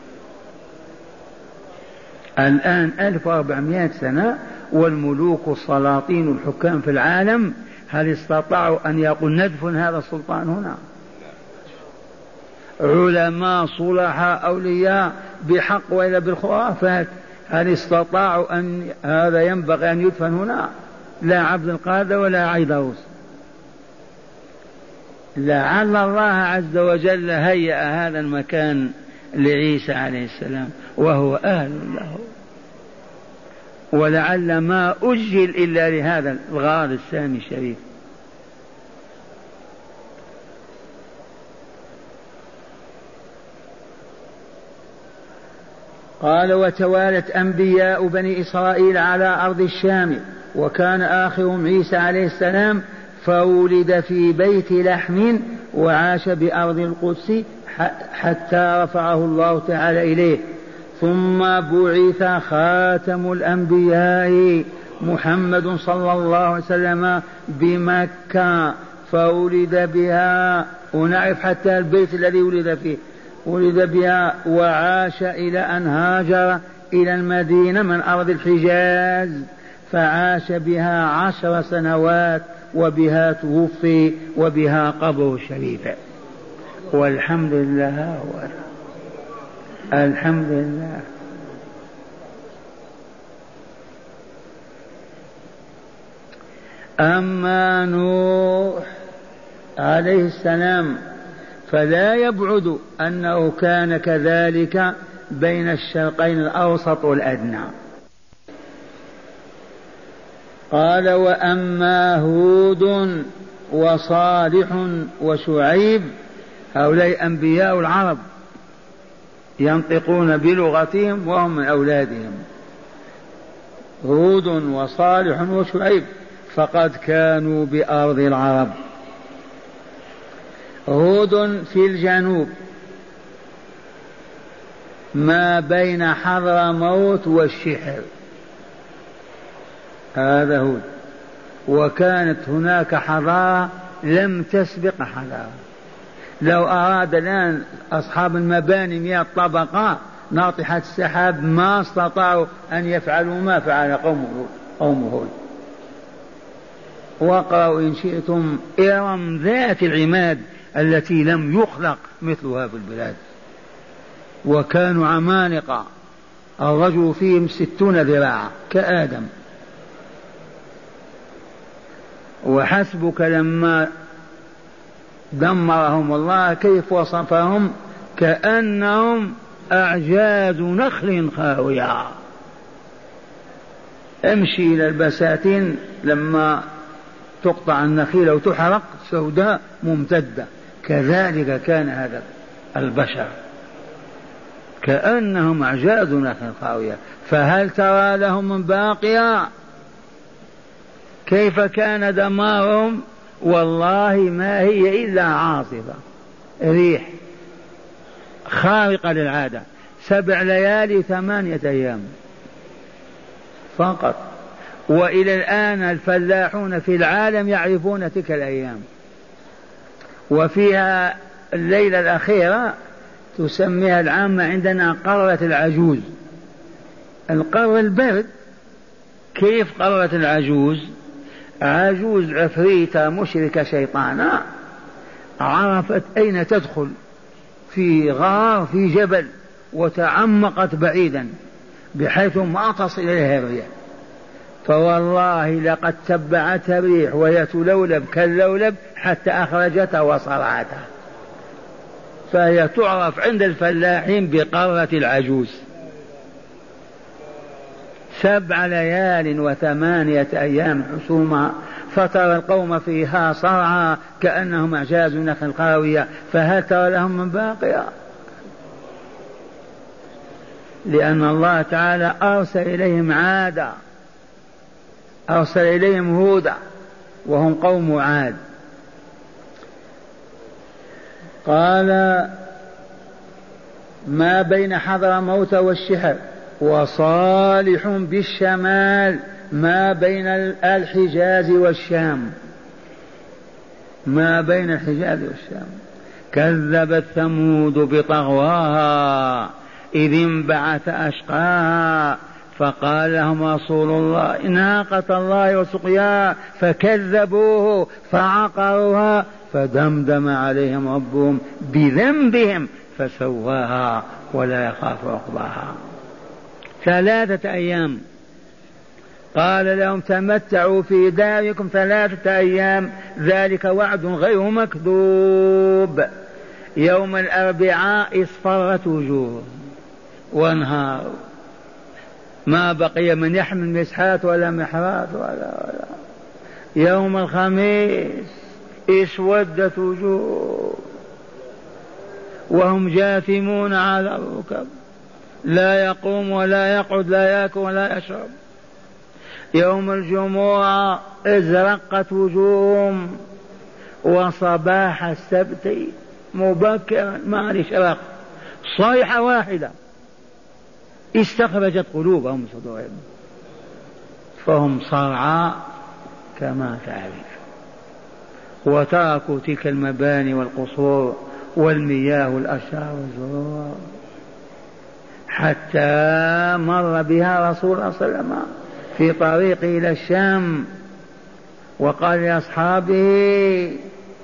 الآن ألف وأربعمائة سنة والملوك والسلاطين والحكام في العالم هل استطاعوا أن يقول ندفن هذا السلطان هنا؟ علماء صلحاء أولياء بحق وإلا بالخرافات هل استطاعوا أن هذا ينبغي أن يدفن هنا؟ لا عبد القادر ولا عيدروس. لعل الله عز وجل هيأ هذا المكان لعيسى عليه السلام وهو أهل له، ولعل ما أجل إلا لهذا الغار السامي الشريف. قال وتوالت أنبياء بني إسرائيل على أرض الشام، وكان آخرهم عيسى عليه السلام، فولد في بيت لحم وعاش بأرض القدس حتى رفعه الله تعالى إليه. ثم بعث خاتم الأنبياء محمد صلى الله عليه وسلم بمكة، فولد بها، ونعرف حتى البيت الذي ولد فيه، ولد بها وعاش إلى أن هاجر إلى المدينة من أرض الحجاز، فعاش بها عشر سنوات، وبها توفي، وبها قبره الشريف. والحمد لله هو الحمد لله. أما نوح عليه السلام فلا يبعد أنه كان كذلك بين الشرقين الأوسط والأدنى. قال وأما هود وصالح وشعيب، هؤلاء أنبياء العرب ينطقون بلغتهم وهم من أولادهم، هود وصالح وشعيب فقد كانوا بأرض العرب. هود في الجنوب ما بين حضرموت والشحر، هذا هود. وكانت هناك حضارة لم تسبق حضارة. لو أراد الآن أصحاب المباني مئة طبقة ناطحة السحاب ما استطاعوا أن يفعلوا ما فعل قوم هود. وقرأوا إن شئتم إرم ذات العماد التي لم يخلق مثلها في البلاد، وكانوا عمالقة، الرجل فيهم ستون ذراعا كآدم. وحسبك لما دمرهم الله كيف وصفهم، كأنهم أعجاز نخل خاوية. امشي إلى البساتين لما تقطع النخيل وتحرق سوداء ممتدة، كذلك كان هذا البشر، كأنهم أعجاز نخل خاوية. فهل ترى لهم من باقية؟ كيف كان دمارهم؟ والله ما هي إلا عاصفة، ريح خارقة للعادة، سبع ليالي ثمانية أيام فقط. وإلى الآن الفلاحون في العالم يعرفون تلك الأيام. وفيها الليلة الأخيرة تسميها العامة عندنا قرة العجوز، القر البرد. كيف قرة العجوز؟ عجوز عفريتة مشركة شيطانة عرفت أين تدخل، في غار في جبل، وتعمقت بعيدا بحيث ما تصل إليها الريح. فوالله لقد تبعتها الريح وهي تلولب كاللولب حتى أخرجتها وصرعتها. فهي تعرف عند الفلاحين بقرة العجوز. سبع ليال وثمانية أيام حسوما، فترى القوم فيها صرعى كأنهم أعجاز نخل خاوية. فهل ترى لهم من باقية؟ لأن الله تعالى أرسل إليهم عادا، أرسل إليهم هودا وهم قوم عاد. قال ما بين حضرموت والشحر، وصالح بالشمال ما بين الحجاز والشام، ما بين الحجاز والشام. كذبت ثمود بطغواها إذ انبعث أشقاها فقال لهم رسول الله ناقة الله وسقياها فكذبوه فعقروها فدمدم عليهم ربهم بذنبهم فسواها ولا يخاف عقباها. ثلاثة أيام قال لهم تمتعوا في داركم ثلاثة أيام، ذلك وعد غير مكذوب. يوم الأربعاء اصفرت وجوههم وانهار، ما بقي من يحمل مسحات ولا محرات ولا ولا. يوم الخميس اسودت وجوه وهم جاثمون على الركب، لا يقوم ولا يقعد، لا يأكل ولا يشرب. يوم الجمعة ازرقت وجوههم، وصباح السبت مبكرا مع الإشراق صيحة واحدة استخرجت قلوبهم من صدورهم، فهم صرعى كما تعرف. وتركوا تلك المباني والقصور والمياه والأشجار والزهور، حتى مر بها رسول الله صلى الله عليه وسلم في طريقه إلى الشام وقال لأصحابه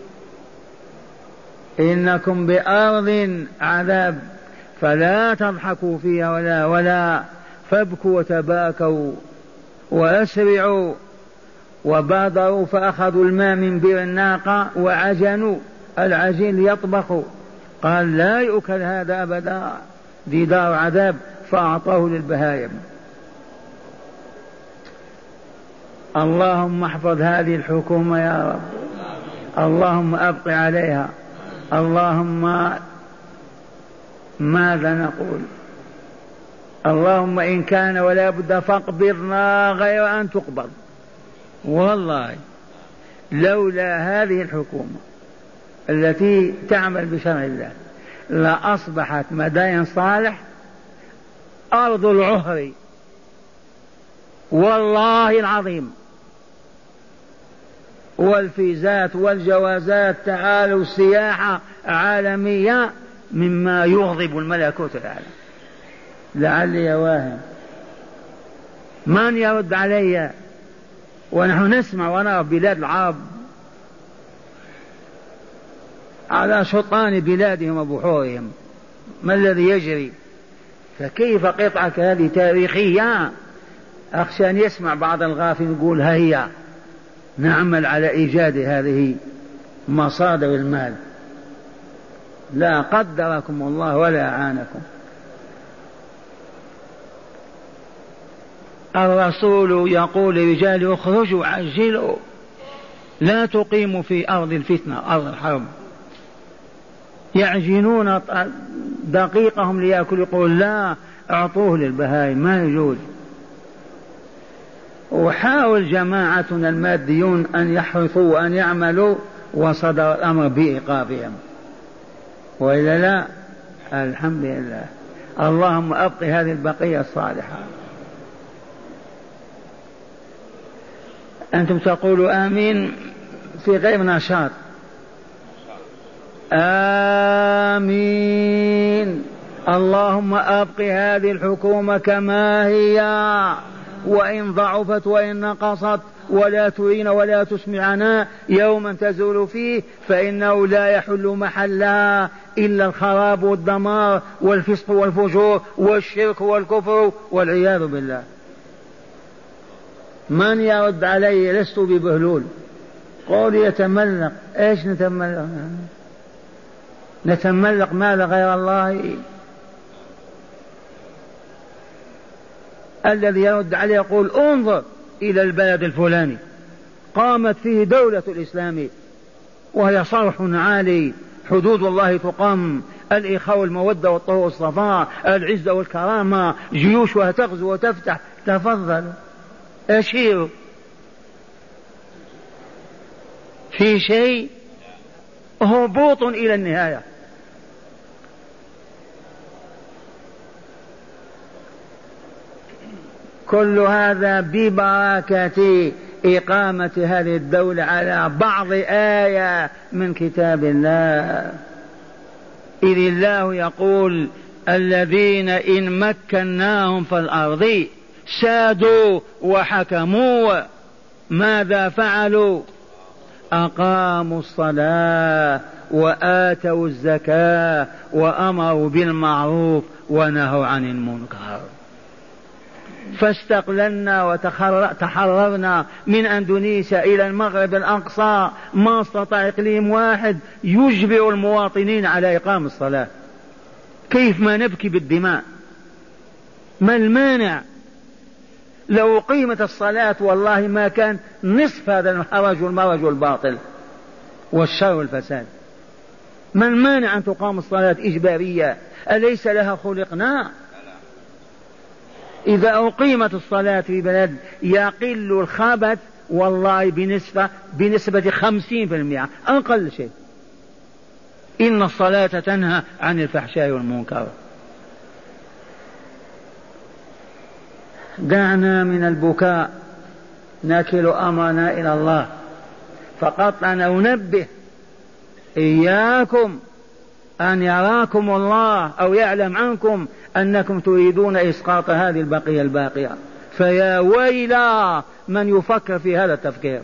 إنكم بأرض عذاب فلا تضحكوا فيها ولا ولا فابكوا وتباكوا وأسرعوا. وبادروا فأخذوا الماء من بئر الناقة وعجنوا العجين ليطبخوا، قال لا يؤكل هذا أبدا، دي دار عذاب، فأعطاه للبهائم. اللهم احفظ هذه الحكومة يا رب، اللهم أبق عليها. اللهم ماذا نقول؟ اللهم إن كان ولا بد فاقبضنا غير أن تقبض. والله لولا هذه الحكومة التي تعمل بشرع الله لأصبحت مداين صالح أرض العهر، والله العظيم. والفيزات والجوازات تعالوا سياحة عالمية مما يغضب الملكوت العالم. لعلي واهم، من يرد علي؟ ونحن نسمع ونرى بلاد العرب على شطان بلادهم وبحورهم ما الذي يجري، فكيف قطعة هذه تاريخية؟ أخشى أن يسمع بعض الغافل يقول هيا نعمل على إيجاد هذه مصادر المال. لا قدركم الله ولا أعانكم. الرسول يقول لرجال اخرجوا عجلوا لا تقيموا في أرض الفتنة أرض الحرب. يعجنون دقيقهم ليأكلوا، يقول لا أعطوه للبهائم ما يجوز. وحاول جماعتنا الماديون أن يحرثوا وأن يعملوا وصدر الأمر بإيقافهم، وإلا لا الحمد لله. اللهم أبق هذه البقية الصالحة. أنتم تقولوا آمين في غير نشاط. آمين. اللهم أبق هذه الحكومة كما هي، وإن ضعفت وإن نقصت، ولا تعين ولا تسمعنا يوما تزول فيه، فإنه لا يحل محلها إلا الخراب والدمار والفسق والفجور والشرك والكفر والعياذ بالله. من يرد علي؟ لست ببهلول. قول يتملق، ايش نتملق؟ نتملق ماذا غير الله؟ الذي يرد عليه يقول انظر إلى البلد الفلاني قامت فيه دولة الإسلام وهي صرح عالي، حدود الله تقام، الإخاء والمودة والطهر والصفاء، العزة والكرامة، جيوشها تغزو وتفتح. تفضل أشير في شيء، هبوط إلى النهاية. كل هذا ببركة إقامة هذه الدولة على بعض آية من كتاب الله. إذ الله يقول الذين إن مكناهم في الأرض سادوا وحكموا، ماذا فعلوا؟ أقاموا الصلاة وآتوا الزكاة وأمروا بالمعروف ونهوا عن المنكر. فاستقللنا وتحررنا من أندونيسيا إلى المغرب الأقصى، ما استطاع إقليم واحد يجبر المواطنين على إقام الصلاة. كيف ما نبكي بالدماء؟ ما المانع؟ لو قيمت الصلاة والله ما كان نصف هذا الهرج والمرج والباطل والشر والفساد. ما المانع أن تقام الصلاة إجبارية؟ أليس لها خلقنا؟ إذا أقيمت الصلاة في بلد يقل الخبث والله بنسبة بنسبة خمسين في المئة أقل شيء. إن الصلاة تنهى عن الفحشاء والمنكر. دعنا من البكاء، نكل أمرنا إلى الله. فقط أنا أنبه إياكم أن يراكم الله أو يعلم عنكم أنكم تريدون إسقاط هذه البقية الباقية، فيا ويلا من يفكر في هذا التفكير.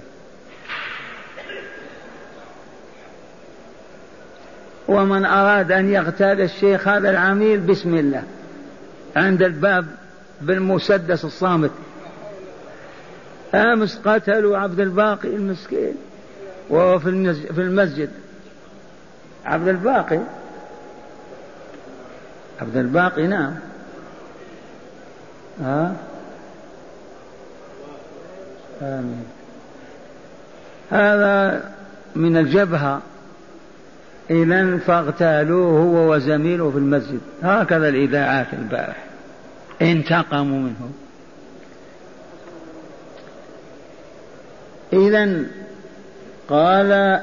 ومن أراد أن يغتال الشيخ هذا العميل بسم الله عند الباب بالمسدس الصامت. أمس قتلوا عبد الباقي المسكين وهو في المسجد. عبد الباقي عبد الباقي نعم ها آمين. هذا من الجبهة. إذن فاغتالوه هو وزميله في المسجد. هكذا الإذاعات البارح انتقموا منه. إذن قال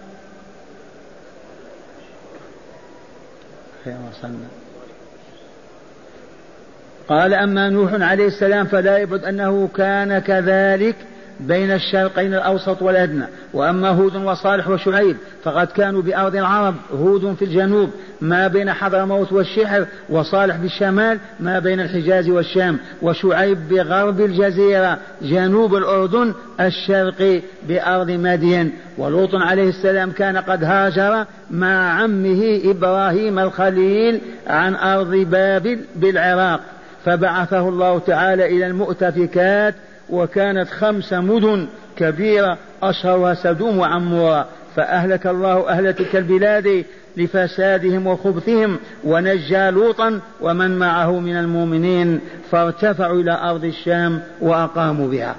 قال أما نوح عليه السلام فلا يبعد أنه كان كذلك بين الشرقين الأوسط والأدنى. وأما هود وصالح وشعيب فقد كانوا بأرض العرب، هود في الجنوب ما بين حضرموت والشحر، وصالح بالشمال ما بين الحجاز والشام، وشعيب بغرب الجزيرة جنوب الأردن الشرقي بأرض مدين. ولوط عليه السلام كان قد هاجر مع عمه إبراهيم الخليل عن أرض بابل بالعراق، فبعثه الله تعالى إلى المؤتفكات، وكانت خمس مدن كبيرة أشهرها سدوم وعمورة، فأهلك الله أهل تلك البلاد لفسادهم وخبثهم، ونجى لوطا ومن معه من المؤمنين فارتفعوا إلى أرض الشام وأقاموا بها.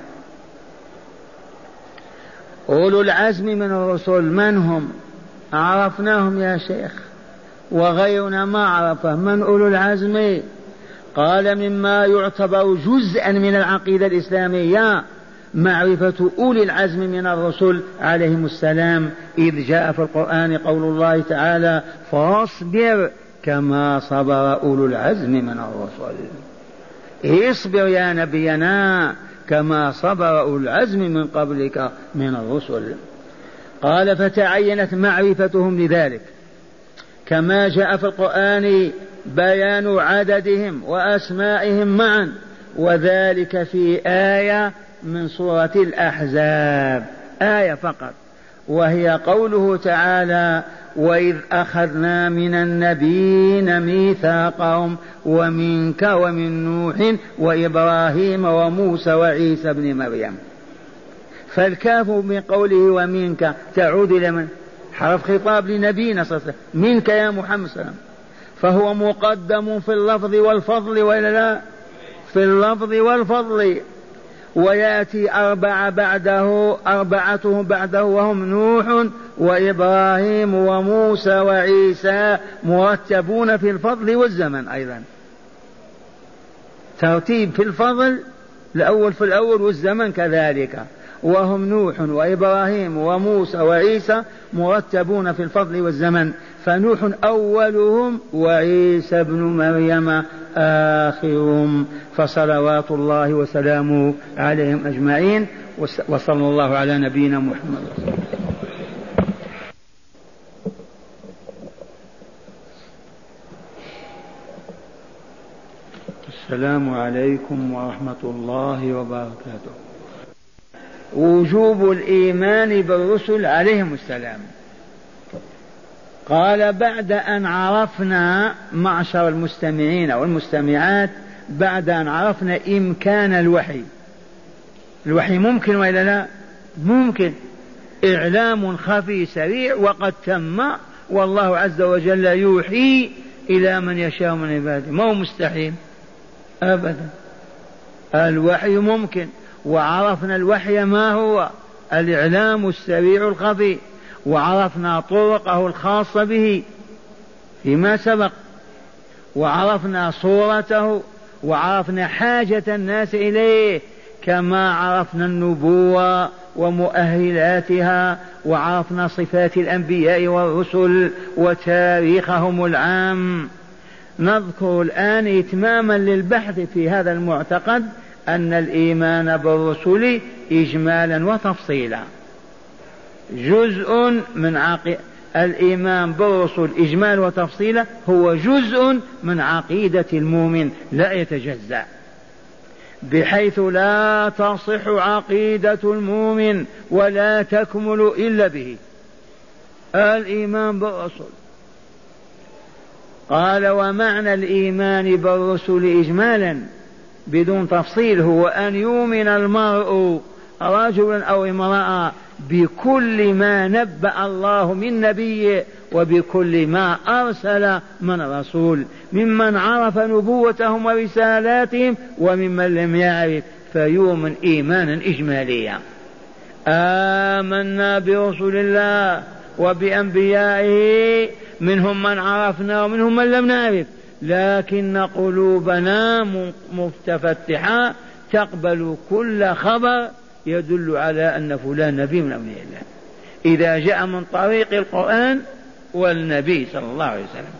أولو العزم من الرسل من هم؟ عرفناهم يا شيخ وغيرنا ما عرفه. من أولو العزم؟ قال مما يعتبر جزءا من العقيدة الإسلامية معرفة أولي العزم من الرسل عليهم السلام، إذ جاء في القرآن قول الله تعالى فاصبر كما صبر أولو العزم من الرسل. اصبر يا نبينا كما صبر أولو العزم من قبلك من الرسل. قال فتعينت معرفتهم لذلك كما جاء في القرآن بيان عددهم وأسمائهم معا، وذلك في آية من سورة الأحزاب، آية فقط، وهي قوله تعالى وإذ أخذنا من النبيين ميثاقهم ومنك ومن نوح وإبراهيم وموسى وعيسى بن مريم. فالكاف من قوله ومنك تعود إلى من؟ حرف خطاب لنبينا صلى الله عليه وسلم، منك يا محمد صلى الله عليه وسلم، فهو مقدم في اللفظ والفضل وإلا لا؟ في اللفظ والفضل. ويأتي أربعة بعده أربعته بعده وهم نوح وإبراهيم وموسى وعيسى مرتبون في الفضل والزمن أيضا، ترتيب في الفضل الأول في الأول والزمن كذلك، وهم نوح وإبراهيم وموسى وعيسى مرتبون في الفضل والزمن، فنوح أولهم وعيسى بن مريم آخرهم، فصلوات الله وسلامه عليهم أجمعين، وصلى الله على نبينا محمد. السلام عليكم ورحمة الله وبركاته. وجوب الإيمان بالرسل عليهم السلام. قال بعد أن عرفنا معشر المستمعين والمستمعات، بعد أن عرفنا إمكان الوحي، الوحي ممكن وإلا لا؟ ممكن، إعلام خفي سريع وقد تم، والله عز وجل يوحي إلى من يشاء من عباده، ما هو مستحيل أبدا. الوحي ممكن، وعرفنا الوحي ما هو؟ الإعلام السريع الخفي، وعرفنا طرقه الخاصة به فيما سبق، وعرفنا صورته، وعرفنا حاجة الناس إليه، كما عرفنا النبوة ومؤهلاتها، وعرفنا صفات الأنبياء والرسل وتاريخهم العام. نذكر الآن إتماما للبحث في هذا المعتقد أن الإيمان بالرسل إجمالا وتفصيلا. جزء من عقيدة الإيمان بالرسل إجمال وتفصيلا، هو جزء من عقيدة المؤمن لا يتجزأ، بحيث لا تصح عقيدة المؤمن ولا تكمل إلا به، الإيمان بالرسل. قال ومعنى الإيمان بالرسل إجمالا بدون تفصيل هو أن يؤمن المرء رجلا أو امرأة بكل ما نبأ الله من نبي وبكل ما أرسل من رسول، ممن عرف نبوتهم ورسالاتهم وممن لم يعرف، فيؤمن إيمانا إجماليا. آمنا برسل الله وبأنبيائه، منهم من عرفنا ومنهم من لم نعرف، لكن قلوبنا مفتفتحة تقبل كل خبر يدل على أن فلان نبي من أنبياء الله إذا جاء من طريق القرآن والنبي صلى الله عليه وسلم.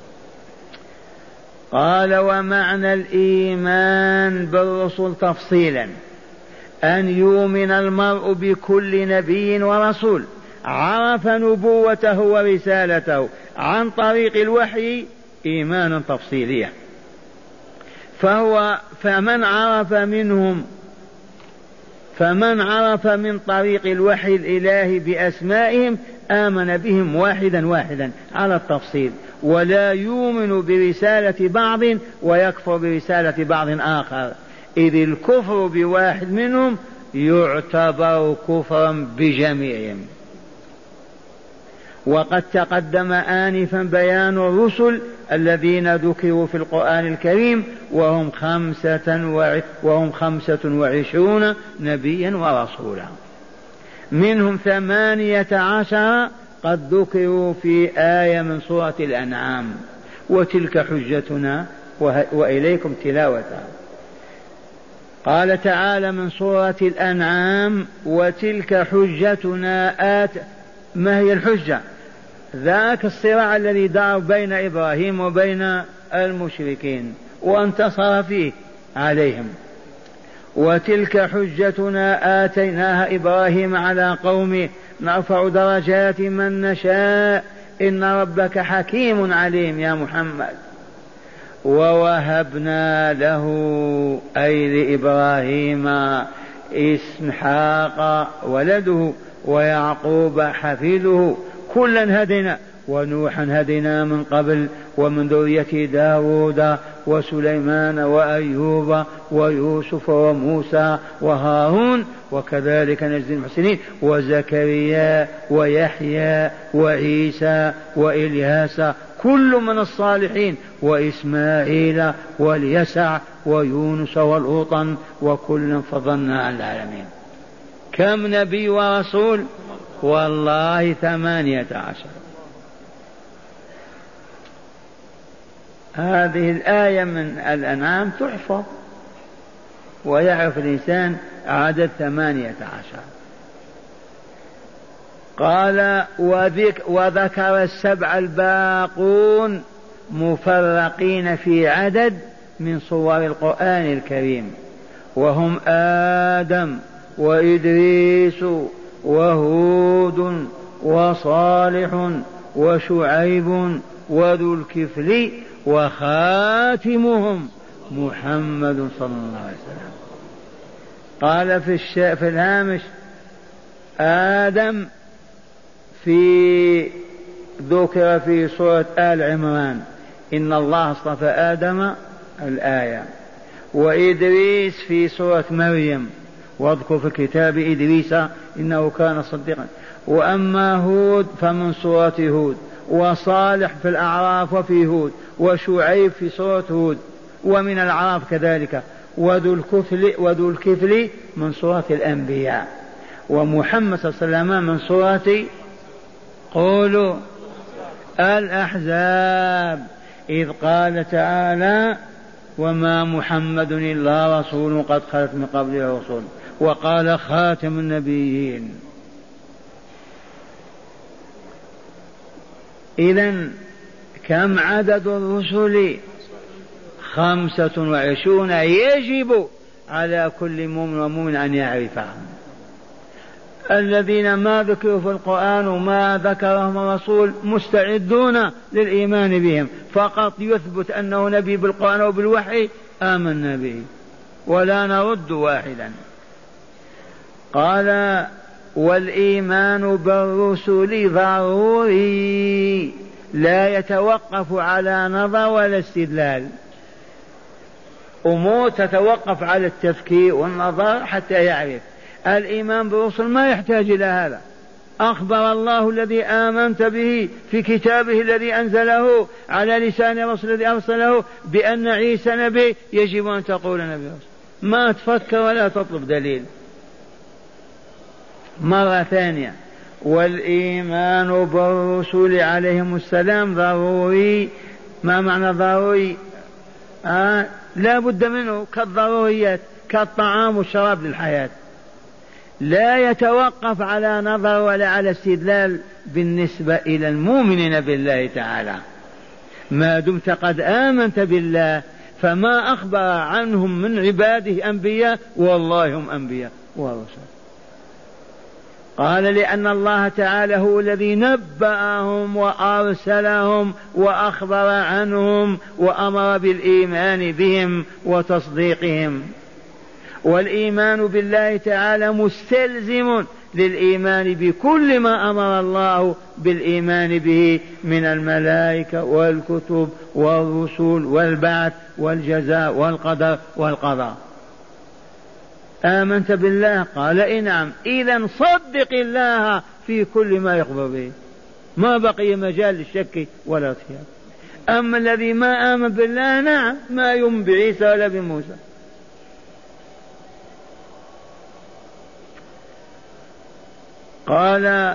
قال ومعنى الإيمان بالرسل تفصيلا أن يؤمن المرء بكل نبي ورسول عرف نبوته ورسالته عن طريق الوحي إيمانا تفصيليا، فهو فمن عرف منهم فمن عرف من طريق الوحي الإلهي بأسمائهم آمن بهم واحدا واحدا على التفصيل، ولا يؤمن برسالة بعض ويكفر برسالة بعض آخر، إذ الكفر بواحد منهم يعتبر كفرا بجميعهم. وقد تقدم آنفا بيان الرسل الذين ذكروا في القرآن الكريم وهم خمسة, وع... وهم خمسة وعشرون نبيا ورسولا، منهم ثمانية عشر قد ذكروا في آية من سورة الأنعام، وتلك حجتنا وه... وإليكم تلاوتها. قال تعالى من سورة الأنعام وتلك حجتنا آت. ما هي الحجة؟ ذاك الصراع الذي دار بين إبراهيم وبين المشركين وانتصر فيه عليهم. وتلك حجتنا آتيناها إبراهيم على قومه نرفع درجات من نشاء إن ربك حكيم عليم يا محمد. ووهبنا له أي لإبراهيم إسحاق ولده ويعقوب حفيده كلا هدنا، ونوحا هدنا من قبل ومن ذرية داود وسليمان وأيوب ويوسف وموسى وهارون وكذلك نجزي المحسنين، وزكريا ويحيى وعيسى وإلياس كل من الصالحين، وإسماعيل واليسع ويونس والأوطن وكلا فضلنا على العالمين. كم نبي ورسول؟ والله ثمانية عشر. هذه الآية من الأنعام تحفظ ويعرف الإنسان عدد ثمانية عشر. قال وذكر السبع الباقون مفرقين في عدد من صور القرآن الكريم، وهم آدم وإدريس وهود وصالح وشعيب وذو الكفل وخاتمهم محمد صلى الله عليه وسلم. قال في, الش... في الهامش آدم في ذكر في سورة آل عمران إن الله اصطفى آدم الآية، وإدريس في سورة مريم واذكر في الكتاب إدريس إنه كان صديقا. وأما هود فمن سورة هود، وصالح في الأعراف وفي هود، وشعيب في سورة هود ومن الأعراف كذلك، وذو الكفل, وذو الكفل من سورة الأنبياء، ومحمد صلى الله عليه وسلم من سورة قولوا الأحزاب إذ قال تعالى وما محمد إلا رسول قد خلت من قبله الرسل، وقال خاتم النبيين. إذن كم عدد الرسل؟ خمسة وعشرون يجب على كل مؤمن ومؤمن أن يعرفهم. الذين ما ذكروا في القرآن وما ذكرهم الرسول مستعدون للإيمان بهم، فقط يثبت أنه نبي بالقرآن وبالوحي آمنا به ولا نرد واحدا. قال والإيمان بالرسل ضروري لا يتوقف على نظر ولا استدلال. أمور تتوقف على التفكير والنظر حتى يعرف. الإيمان بالرسل ما يحتاج إلى هذا. أخبر الله الذي آمنت به في كتابه الذي أنزله على لسان الرسول الذي أرسله بأن عيسى نبي، يجب أن تقول نبي رسول، ما تفكر ولا تطلب دليل. مرة ثانية، والإيمان بالرسل عليهم السلام ضروري. ما معنى ضروري؟ آه لا بد منه كالضروريات كالطعام والشراب للحياة، لا يتوقف على نظر ولا على استدلال بالنسبة إلى المؤمنين بالله تعالى. ما دمت قد آمنت بالله فما أخبر عنهم من عباده أنبياء، والله هم أنبياء ورسل. قال لأن الله تعالى هو الذي نبأهم وأرسلهم وأخبر عنهم وأمر بالإيمان بهم وتصديقهم. والإيمان بالله تعالى مستلزم للإيمان بكل ما أمر الله بالإيمان به من الملائكة والكتب والرسل والبعث والجزاء والقدر والقضاء. آمنت بالله؟ قال إيه نعم. إذن صدق الله في كل ما يخبر به، ما بقي مجال للشك ولا ارتياب. أما الذي ما آمن بالله نعم ما يؤمن بعيسى ولا بموسى. قال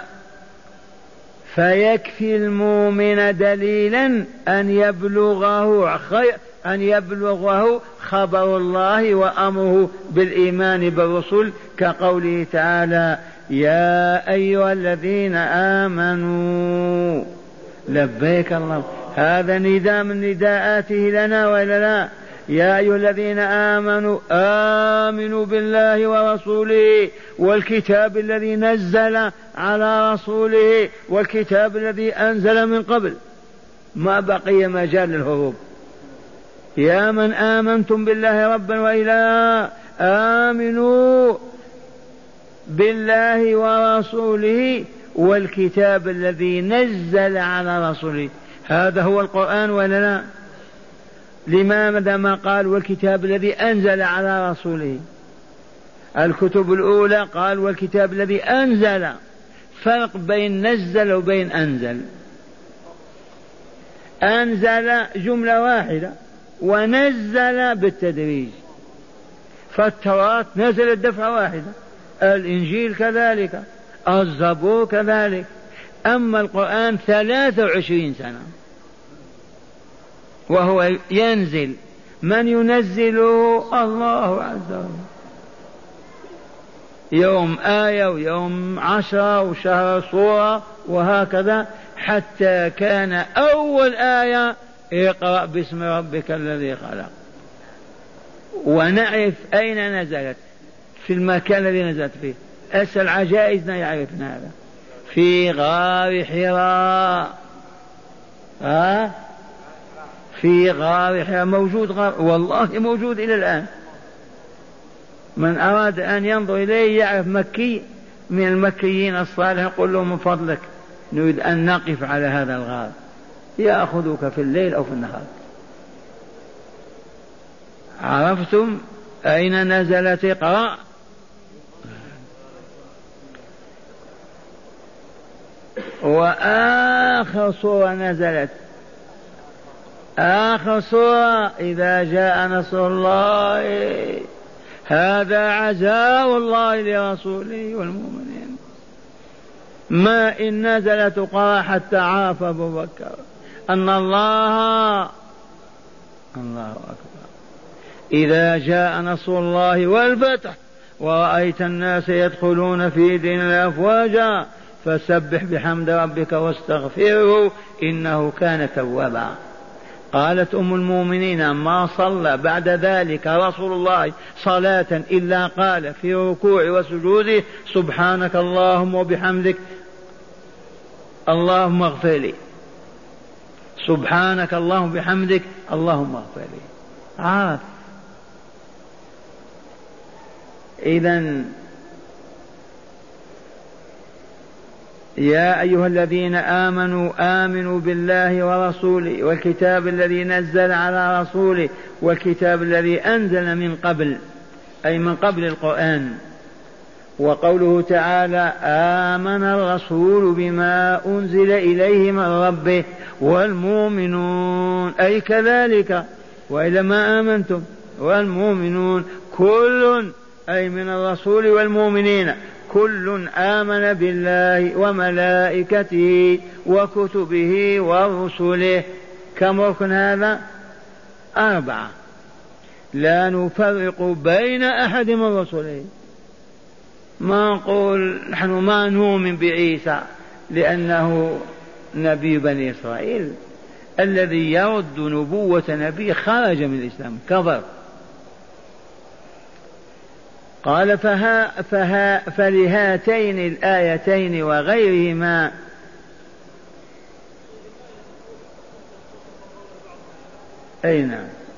فيكفي المؤمن دليلا أن يبلغه خير أن يبلغه خبر الله وأمره بالإيمان بالرسل، كقوله تعالى يا أيها الذين آمنوا لبيك الله. هذا نداء من نداءاته لنا وإلا لا؟ يا أيها الذين آمنوا آمنوا بالله ورسوله والكتاب الذي نزل على رسوله والكتاب الذي أنزل من قبل. ما بقي مجال للهروب. يا من آمنتم بالله ربا وإلها آمنوا بالله ورسوله والكتاب الذي نزل على رسوله. هذا هو القرآن ولا لا؟ لماذا ما قال والكتاب الذي أنزل على رسوله؟ الكتب الأولى قال والكتاب الذي أنزل. فرق بين نزل وبين أنزل. أنزل جملة واحدة ونزل بالتدريج. فالتوراة نزلت دفعة واحدة، الإنجيل كذلك، الزبور كذلك. أما القرآن ثلاثة وعشرين سنة وهو ينزل. من ينزله؟ الله عز وجل. يوم آية ويوم عشرة وشهر صورة وهكذا، حتى كان أول آية اقرأ باسم ربك الذي خلق. ونعرف أين نزلت، في المكان الذي نزلت فيه. أسأل عجائزنا يعرفنا هذا، في غار حراء. ها في غار حراء موجود غار، والله موجود إلى الآن. من أراد أن ينظر إليه يعرف مكي من المكيين الصالحين قل له من فضلك نريد أن نقف على هذا الغار، يأخذك في الليل أو في النهار. عرفتم أين نزلت؟ اقرأ. وآخر سورة نزلت، آخر سورة إذا جاء نصر الله هذا عزاء الله لرسوله والمؤمنين. ما إن نزلت قرأ حتى عرف أبو بكر أن الله الله أكبر إذا جاء نصر الله والفتح ورأيت الناس يدخلون في دين الله أفواجا فسبح بحمد ربك واستغفره إنه كان توابا. قالت أم المؤمنين ما صلى بعد ذلك رسول الله صلاة إلا قال في ركوع وسجوده سبحانك اللهم وبحمدك اللهم اغفر لي، سبحانك اللهم بحمدك اللهم اغفر لي. عارف. إذن يا أيها الذين آمنوا آمنوا بالله ورسوله والكتاب الذي نزل على رسوله والكتاب الذي أنزل من قبل، أي من قبل القرآن. وقوله تعالى آمن الرسول بما أنزل إليه من ربه والمؤمنون، أي كذلك وإذا ما آمنتم والمؤمنون كل، أي من الرسول والمؤمنين كل آمن بالله وملائكته وكتبه ورسله. كم ركن هذا؟ أربعة. لا نفرق بين أحد من رسله. ما نقول نحن ما نؤمن بعيسى لأنه نبي بني إسرائيل. الذي يرد نبوة نبي خرج من الإسلام، كفر. قال فها فها فلهاتين الآيتين وغيرهما أين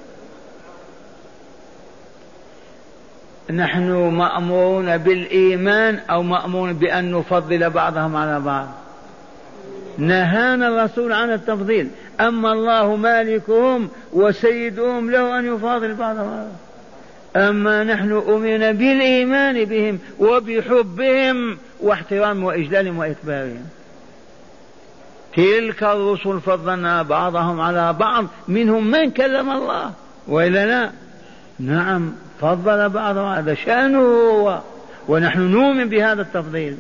نحن مأمورون بالإيمان أو مأمورون بأن نفضل بعضهم على بعض؟ نهانا الرسول عن التفضيل، أما الله مالكهم وسيدهم له أن يفاضل بعضهم على بعض. أما نحن أمرنا بالإيمان بهم وبحبهم واحترام وإجلالهم وإكبارهم. تلك الرسل فضلنا بعضهم على بعض، منهم من كلم الله وإلا لا؟ نعم فضل بعضهم، هذا شأنه هو، ونحن نؤمن بهذا التفضيل.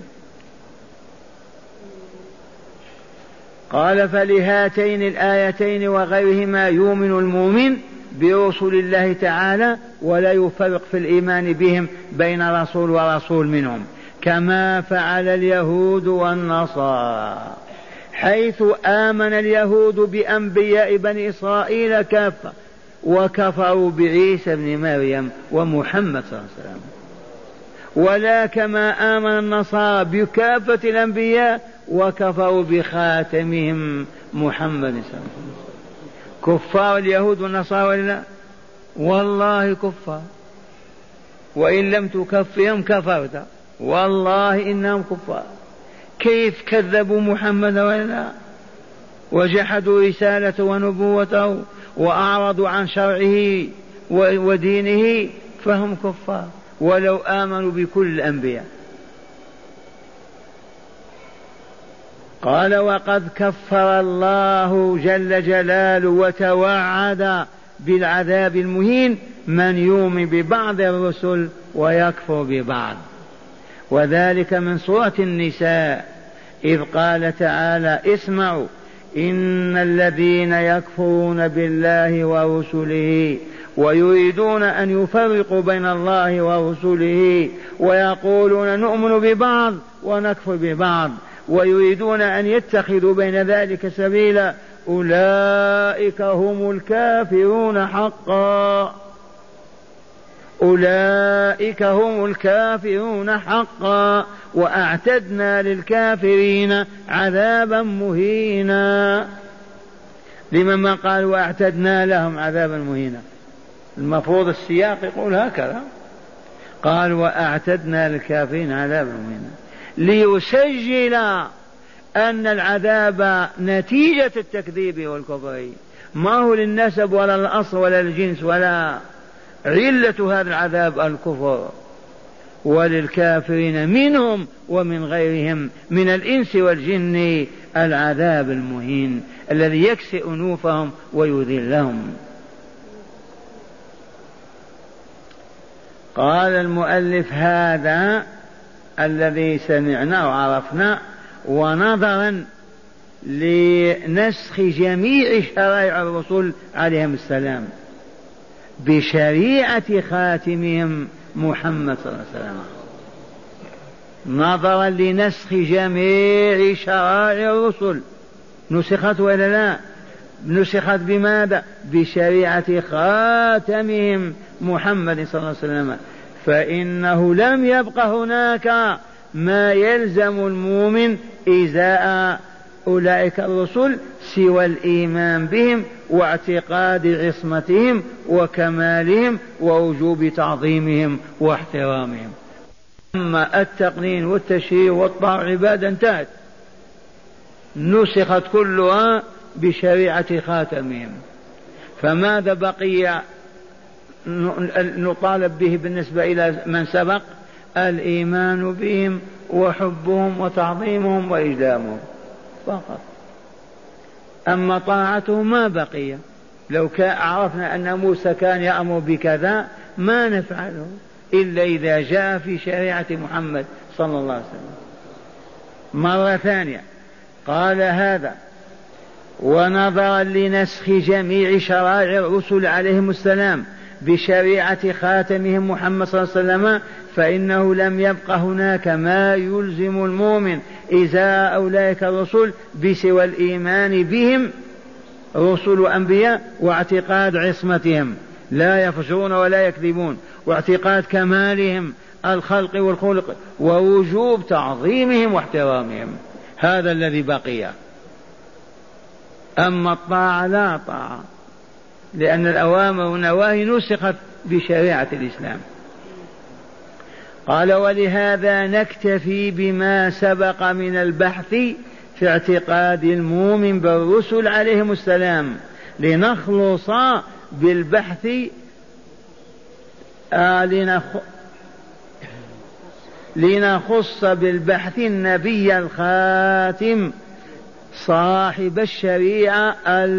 قال فلهاتين الآيتين وغيرهما يؤمن المؤمن برسل الله تعالى ولا يفرق في الإيمان بهم بين رسول ورسول منهم، كما فعل اليهود والنصارى، حيث آمن اليهود بأنبياء بني إسرائيل كافة وكفروا بعيسى بن مريم ومحمد صلى الله عليه وسلم، ولا كما آمن النصارى بكافة الأنبياء وكفروا بخاتمهم محمد صلى الله عليه وسلم. كفار اليهود والنصارى ولا؟ والله كفار، وإن لم تكفرهم كفرت، والله إنهم كفار. كيف كذبوا محمد ولا؟ وجحدوا رسالته ونبوته وأعرضوا عن شرعه ودينه، فهم كفار ولو آمنوا بكل الأنبياء. قال وقد كفر الله جل جلاله وتوعد بالعذاب المهين من يؤمن ببعض الرسل ويكفر ببعض، وذلك من سورة النساء إذ قال تعالى اسمعوا إن الذين يكفرون بالله ورسله ويريدون أن يفرقوا بين الله ورسله ويقولون نؤمن ببعض ونكفر ببعض ويريدون أن يتخذوا بين ذلك سبيلا أولئك هم الكافرون حقا، أولئك هم الكافرون حقا وأعتدنا للكافرين عذابا مهينا. لمن ما قال وأعتدنا لهم عذابا مهينا؟ المفروض السياق يقول هكذا، قال وأعتدنا للكافرين عذابا مهينا ليسجل أن العذاب نتيجة التكذيب والكفر، ما هو للنسب ولا الأصل ولا الجنس، ولا علة هذا العذاب الكفر. وللكافرين منهم ومن غيرهم من الإنس والجن العذاب المهين الذي يكسئ أنوفهم ويذلهم. قال المؤلف هذا الذي سمعنا وعرفنا، ونظرا لنسخ جميع شرائع الرسل عليهم السلام بشريعة خاتمهم محمد صلى الله عليه وسلم، نظرا لنسخ جميع شرائع الرسل نسخت ولا لا؟ نسخت بماذا؟ بشريعة خاتمهم محمد صلى الله عليه وسلم، فإنه لم يبق هناك ما يلزم المؤمن إزاء أولئك الرسل سوى الإيمان بهم واعتقاد عصمتهم وكمالهم ووجوب تعظيمهم واحترامهم. أما التقنين والتشريع والطاعة عبادة انتهت، نسخت كلها بشريعة خاتمهم، فماذا بقي نطالب به بالنسبة إلى من سبق؟ الإيمان بهم وحبهم وتعظيمهم وإجلامهم فقط. أما طاعتهم ما بقي. لو كان عرفنا أن موسى كان يأمر بكذا ما نفعله إلا إذا جاء في شريعة محمد صلى الله عليه وسلم. مرة ثانية قال هذا ونظرا لنسخ جميع شرائع الرسل عليهم السلام بشريعة خاتمهم محمد صلى الله عليه وسلم، فإنه لم يبق هناك ما يلزم المؤمن إزاء أولئك الرسل بسوى الإيمان بهم رسل وأنبياء واعتقاد عصمتهم لا يفجرون ولا يكذبون، واعتقاد كمالهم الخلق والخلق، ووجوب تعظيمهم واحترامهم. هذا الذي بقي. أما الطاعة لا طاعة، لأن الأوامر والنواهي نسخت بشريعة الإسلام. قال ولهذا نكتفي بما سبق من البحث في اعتقاد المؤمن بالرسل عليهم السلام لنخلص بالبحث آه لنخ... لنخص بالبحث النبي الخاتم صاحب الشريعة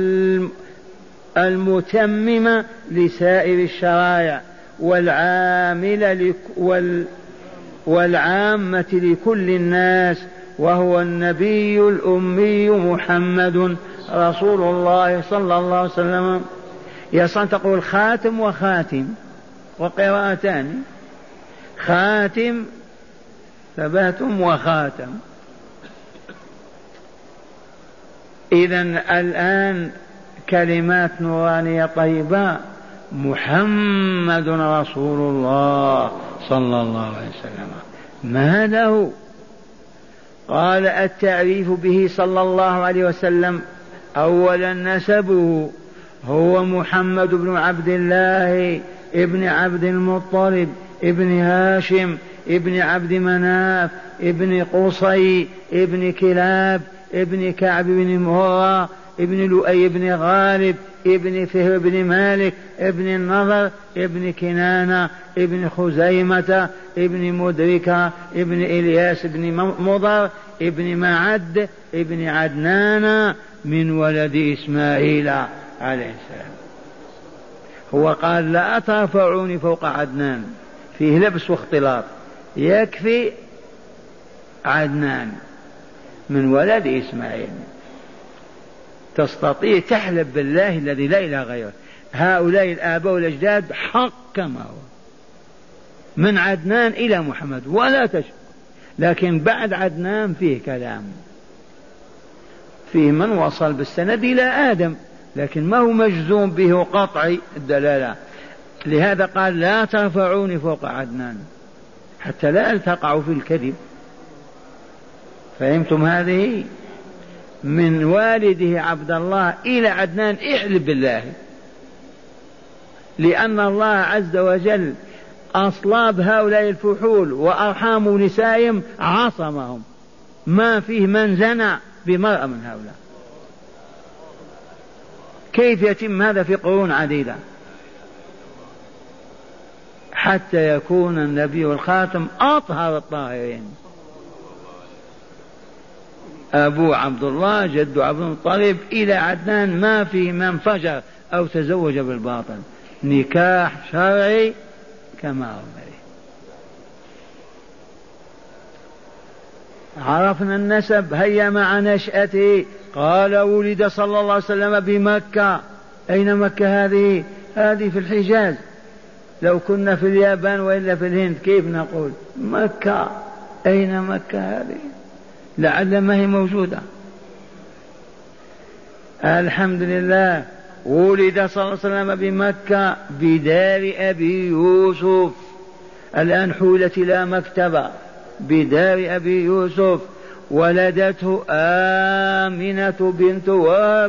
المتممة لسائر الشرائع والعاملة لك وال والعامة لكل الناس، وهو النبي الأمي محمد رسول الله صلى الله عليه وسلم. يصن تقول خاتم وخاتم وقراءتان، خاتم ثباتم وخاتم. إذن الآن كلمات نورانية طيبة، محمد رسول الله صلى الله عليه وسلم. ما له؟ قال التعريف به صلى الله عليه وسلم أولا نسبه، هو محمد بن عبد الله ابن عبد المطلب ابن هاشم ابن عبد مناف ابن قصي ابن كلاب ابن كعب بن مرة ابن لؤي بن غالب ابن فهر بن مالك ابن النضر ابن كنانة ابن خزيمة ابن مدركة ابن إلياس ابن مضر ابن معد ابن عدنان من ولد إسماعيل عليه السلام. هو قال لا ترفعوني فوق عدنان، فيه لبس واختلاط، يكفي عدنان من ولد إسماعيل. تستطيع تحلف بالله الذي لا إله غيره، هؤلاء الآباء والأجداد حق كما هو من عدنان إلى محمد ولا تشك. لكن بعد عدنان فيه كلام، فيه من وصل بالسند إلى آدم، لكن ما هو مجزوم به قطعي الدلالة. لهذا قال لا ترفعوني فوق عدنان حتى لا تقعوا في الكذب. فهمتم هذه؟ من والده عبد الله إلى عدنان احلف بالله، لأن الله عز وجل أصلاب هؤلاء الفحول وأرحام نسائهم عصمهم، ما فيه من زنى بمرأة من هؤلاء. كيف يتم هذا في قرون عديدة حتى يكون النبي الخاتم أطهر الطاهرين؟ أبو عبد الله جد عبد المطلب إلى عدنان ما فيه من فجر أو تزوج بالباطل، نكاح شرعي كما أمر. عرفنا النسب، هيا مع نشأته. قال ولد صلى الله عليه وسلم بمكة. أين مكة هذه؟ هذه في الحجاز. لو كنا في اليابان وإلا في الهند كيف نقول مكة؟ أين مكة هذه؟ لعل ما هي موجودة. الحمد لله. ولد صلى الله عليه وسلم بمكة بدار أبي يوسف، الآن حولت إلى مكتبة بدار أبي يوسف. ولدته آمنة بنت وهب،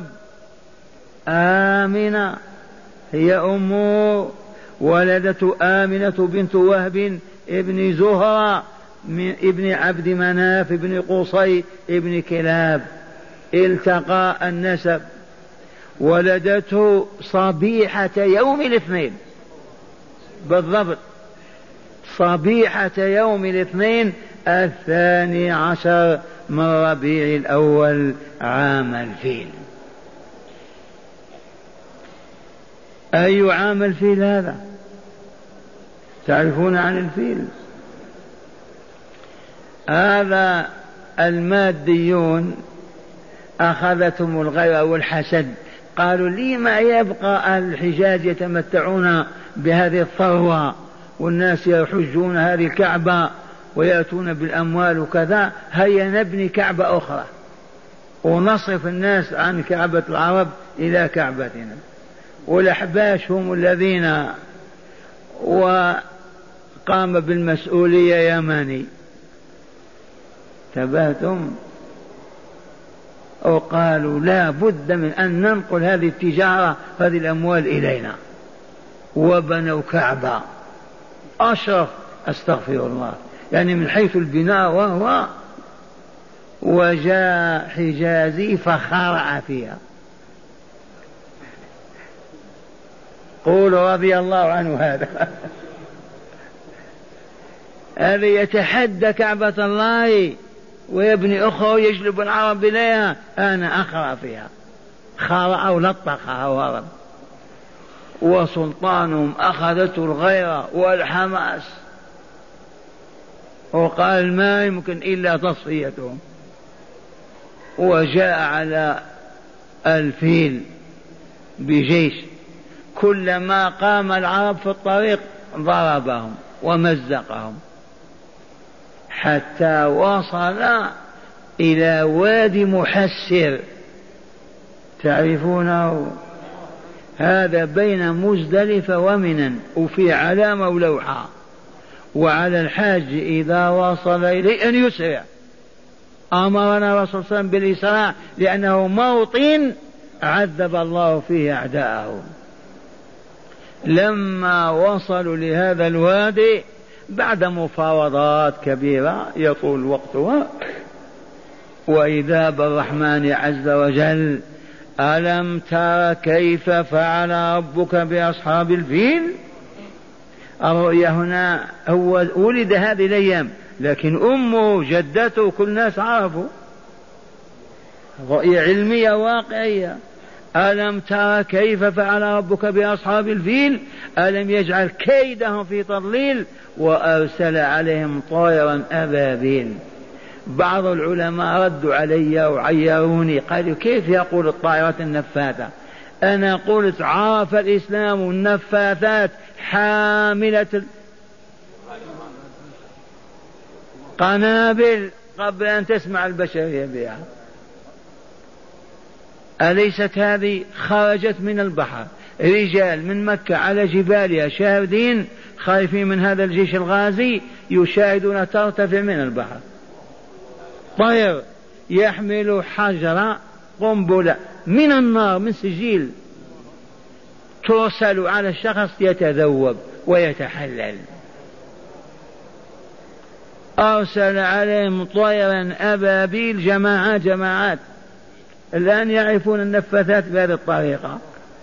آمنة هي أمه. ولدته آمنة بنت وهب ابن زهرة من ابن عبد مناف ابن قصي ابن كلاب، التقى النسب. ولدته صبيحة يوم الاثنين، بالضبط صبيحة يوم الاثنين الثاني عشر من ربيع الأول عام الفيل. أي عام الفيل هذا؟ تعرفون عن الفيل؟ هذا الماديون أخذتهم الغيرة والحسد، قالوا لي ما يبقى أهل الحجاز يتمتعون بهذه الثروة والناس يحجون هذه الكعبة ويأتون بالأموال وكذا، هيا نبني كعبة أخرى ونصرف الناس عن كعبة العرب إلى كعبتنا. والأحباش هم الذين وقام بالمسؤولية يماني، تبهتم، وقالوا لا بد من أن ننقل هذه التجارة هذه الأموال إلينا، وبنوا كعبة أشرف، أستغفر الله، يعني من حيث البناء وهو. وجاء حجازي فخرع فيها، قولوا رضي الله عنه. هذا هذا يتحدى كعبة الله ويبني أخرى ويجلب العرب إليها، أنا أخرع فيها. خرع ولطخها وهرب، وسلطانهم أخذته الغيرة والحماس، وقال ما يمكن إلا تصفيتهم. وجاء على الفيل بجيش، كلما قام العرب في الطريق ضربهم ومزقهم حتى وصل إلى وادي محسر، تعرفونه؟ هذا بين مزدلفة ومنى، وفي علامة ولوحة، وعلى الحاج إذا وصل إليه أن يسرع. أمرنا رسول الله بالإسراع لأنه موطن عذب الله فيه أعداءه. لما وصلوا لهذا الوادي بعد مفاوضات كبيرة يطول وقتها، وإذا بالرحمن عز وجل: ألم تر كيف فعل ربك بأصحاب الفيل؟ الرؤيا هنا هو ولد هذه الأيام، لكن أمه جدته كل الناس عرفوا، رؤيا علمية واقعية. ألم تر كيف فعل ربك بأصحاب الفيل ألم يجعل كيدهم في تضليل وأرسل عليهم طيرا أبابيل. بعض العلماء ردوا علي وعيروني، قالوا كيف يقول الطائرة النفاثة؟ أنا قلت عرف الإسلام النفاثات حاملة قنابل قبل أن تسمع البشرية بها. أليست هذه خرجت من البحر رجال من مكة على جبالها شاردين خايفين من هذا الجيش الغازي، يشاهدون ترتفع من البحر طير يحمل حجر قنبلة من النار من سجيل ترسل على الشخص يتذوب ويتحلل. أرسل عليهم طيرا أبابيل جماعات جماعات، الآن يعرفون النفاثات بهذه الطريقة،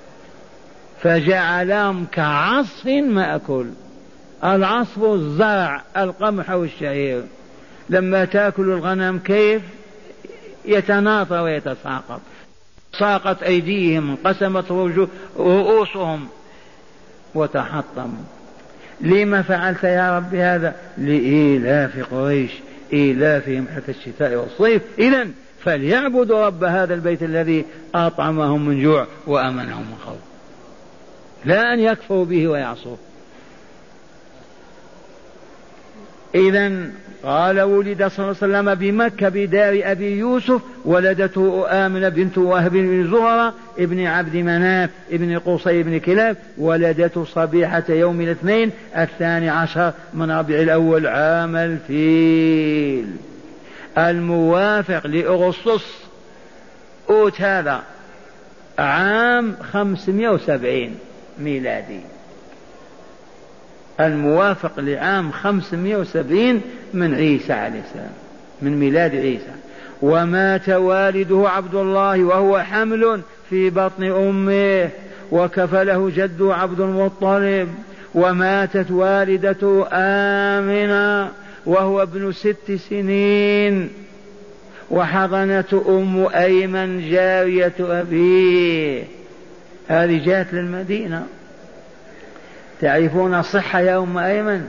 فجعلهم كعصف مأكل. العصف الزرع القمح والشعير، لما تأكل الغنم كيف يتناطى ويتساقط، ساقت أيديهم انقسمت رؤوسهم وتحطموا. لما فعلت يا رب هذا؟ لإيلاف قريش إيلافهم حتى الشتاء والصيف، إذن فليعبدوا رب هذا البيت الذي أطعمهم من جوع وأمنهم من خوف، لا أن يكفروا به ويعصوه. إذن قال ولد صلى الله عليه وسلم بمكة بدار أبي يوسف، ولدته آمنة بنت وهب بن زهرة ابن عبد مناف ابن قصي بن كلاب، ولدته صبيحة يوم الاثنين الثاني عشر من ربيع الأول عام الفيل الموافق لأغسطس أوت هذا عام خمسمائة وسبعين ميلادي، الموافق لعام خمسمائة وسبعين من عيسى عليه السلام، من ميلاد عيسى. ومات والده عبد الله وهو حمل في بطن أمه، وكفله جده عبد المطلب. وماتت والدته آمنة وهو ابن ست سنين، وحضنته أم أيمن جارية أبيه. هذه جاءت للمدينة. تعرفون صحة يا أم أيمن؟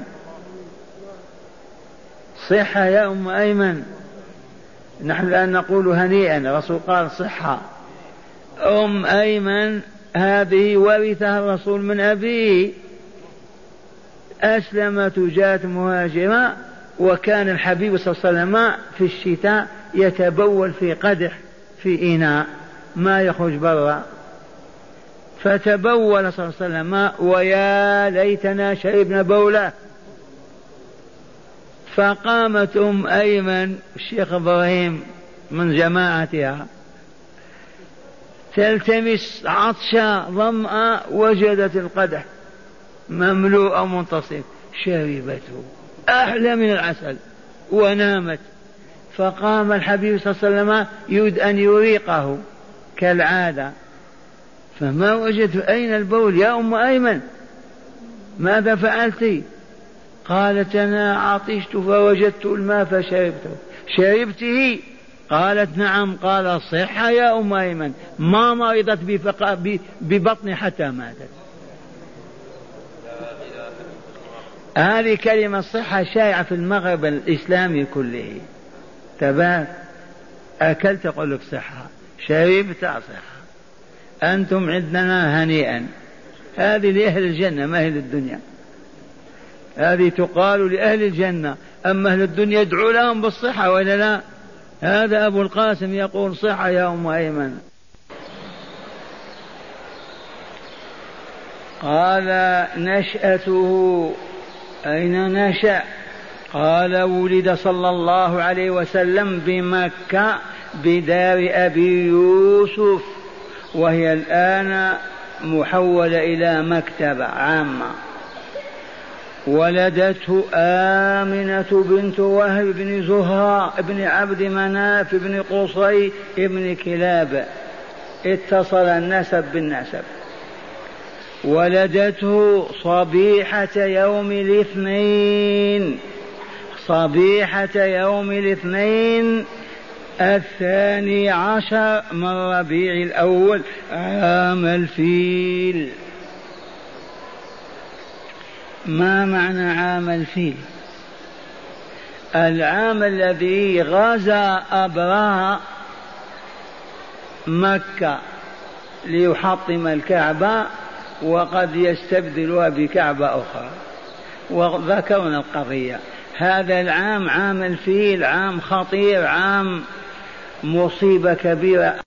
صحة يا أم أيمن. نحن الآن نقول هنيئا، الرسول قال صحة. أم أيمن هذه ورثها الرسول من أبيه، أسلمت جاءت مهاجرة، وكان الحبيب صلى الله عليه وسلم في الشتاء يتبول في قدح في إناء ما يخرج برا، فتبول صلى الله عليه وسلم ويا ليتنا شربنا بوله. فقامت أم أيمن الشيخ إبراهيم من جماعتها تلتمس عطشا ظمأ، وجدت القدح مملوء منتصف، شربته أحلى من العسل ونامت. فقام الحبيب صلى الله عليه وسلم يريد أن يريقه كالعادة، فما وجدت أين البول يا أم أيمن؟ ماذا فعلت؟ قالت أنا عطشت فوجدت الماء فشربته. شربته؟ قالت نعم. قال صحة يا أم أيمن، ما مرضت ببطن حتى ماتت. هذه كلمة صحة شائعة في المغرب الإسلامي كله. تبات أكلت أقول لك صحة، شربت صحة. أنتم عندنا هنيئا. هذه لأهل الجنة ما أهل الدنيا، هذه تقال لأهل الجنة، أما أهل الدنيا يدعو لهم بالصحة ولا لا؟ هذا أبو القاسم يقول صحة يا أم أيمن. قال نشأته أين نشأ؟ قال ولد صلى الله عليه وسلم بمكة بدار أبي يوسف، وهي الآن محولة إلى مكتبة عامة. ولدته آمنة بنت وهب بن زهرة بن عبد مناف بن قصي بن كلاب، اتصل النسب بالنسب. ولدته صبيحة يوم الاثنين، صبيحة يوم الاثنين الثاني عشر من ربيع الأول عام الفيل. ما معنى عام الفيل؟ العام الذي غزا أبرهة مكة ليحطم الكعبة وقد يستبدلها بكعبة أخرى، وذكرنا القضية. هذا العام عام الفيل، عام خطير، عام مصيبة كبيرة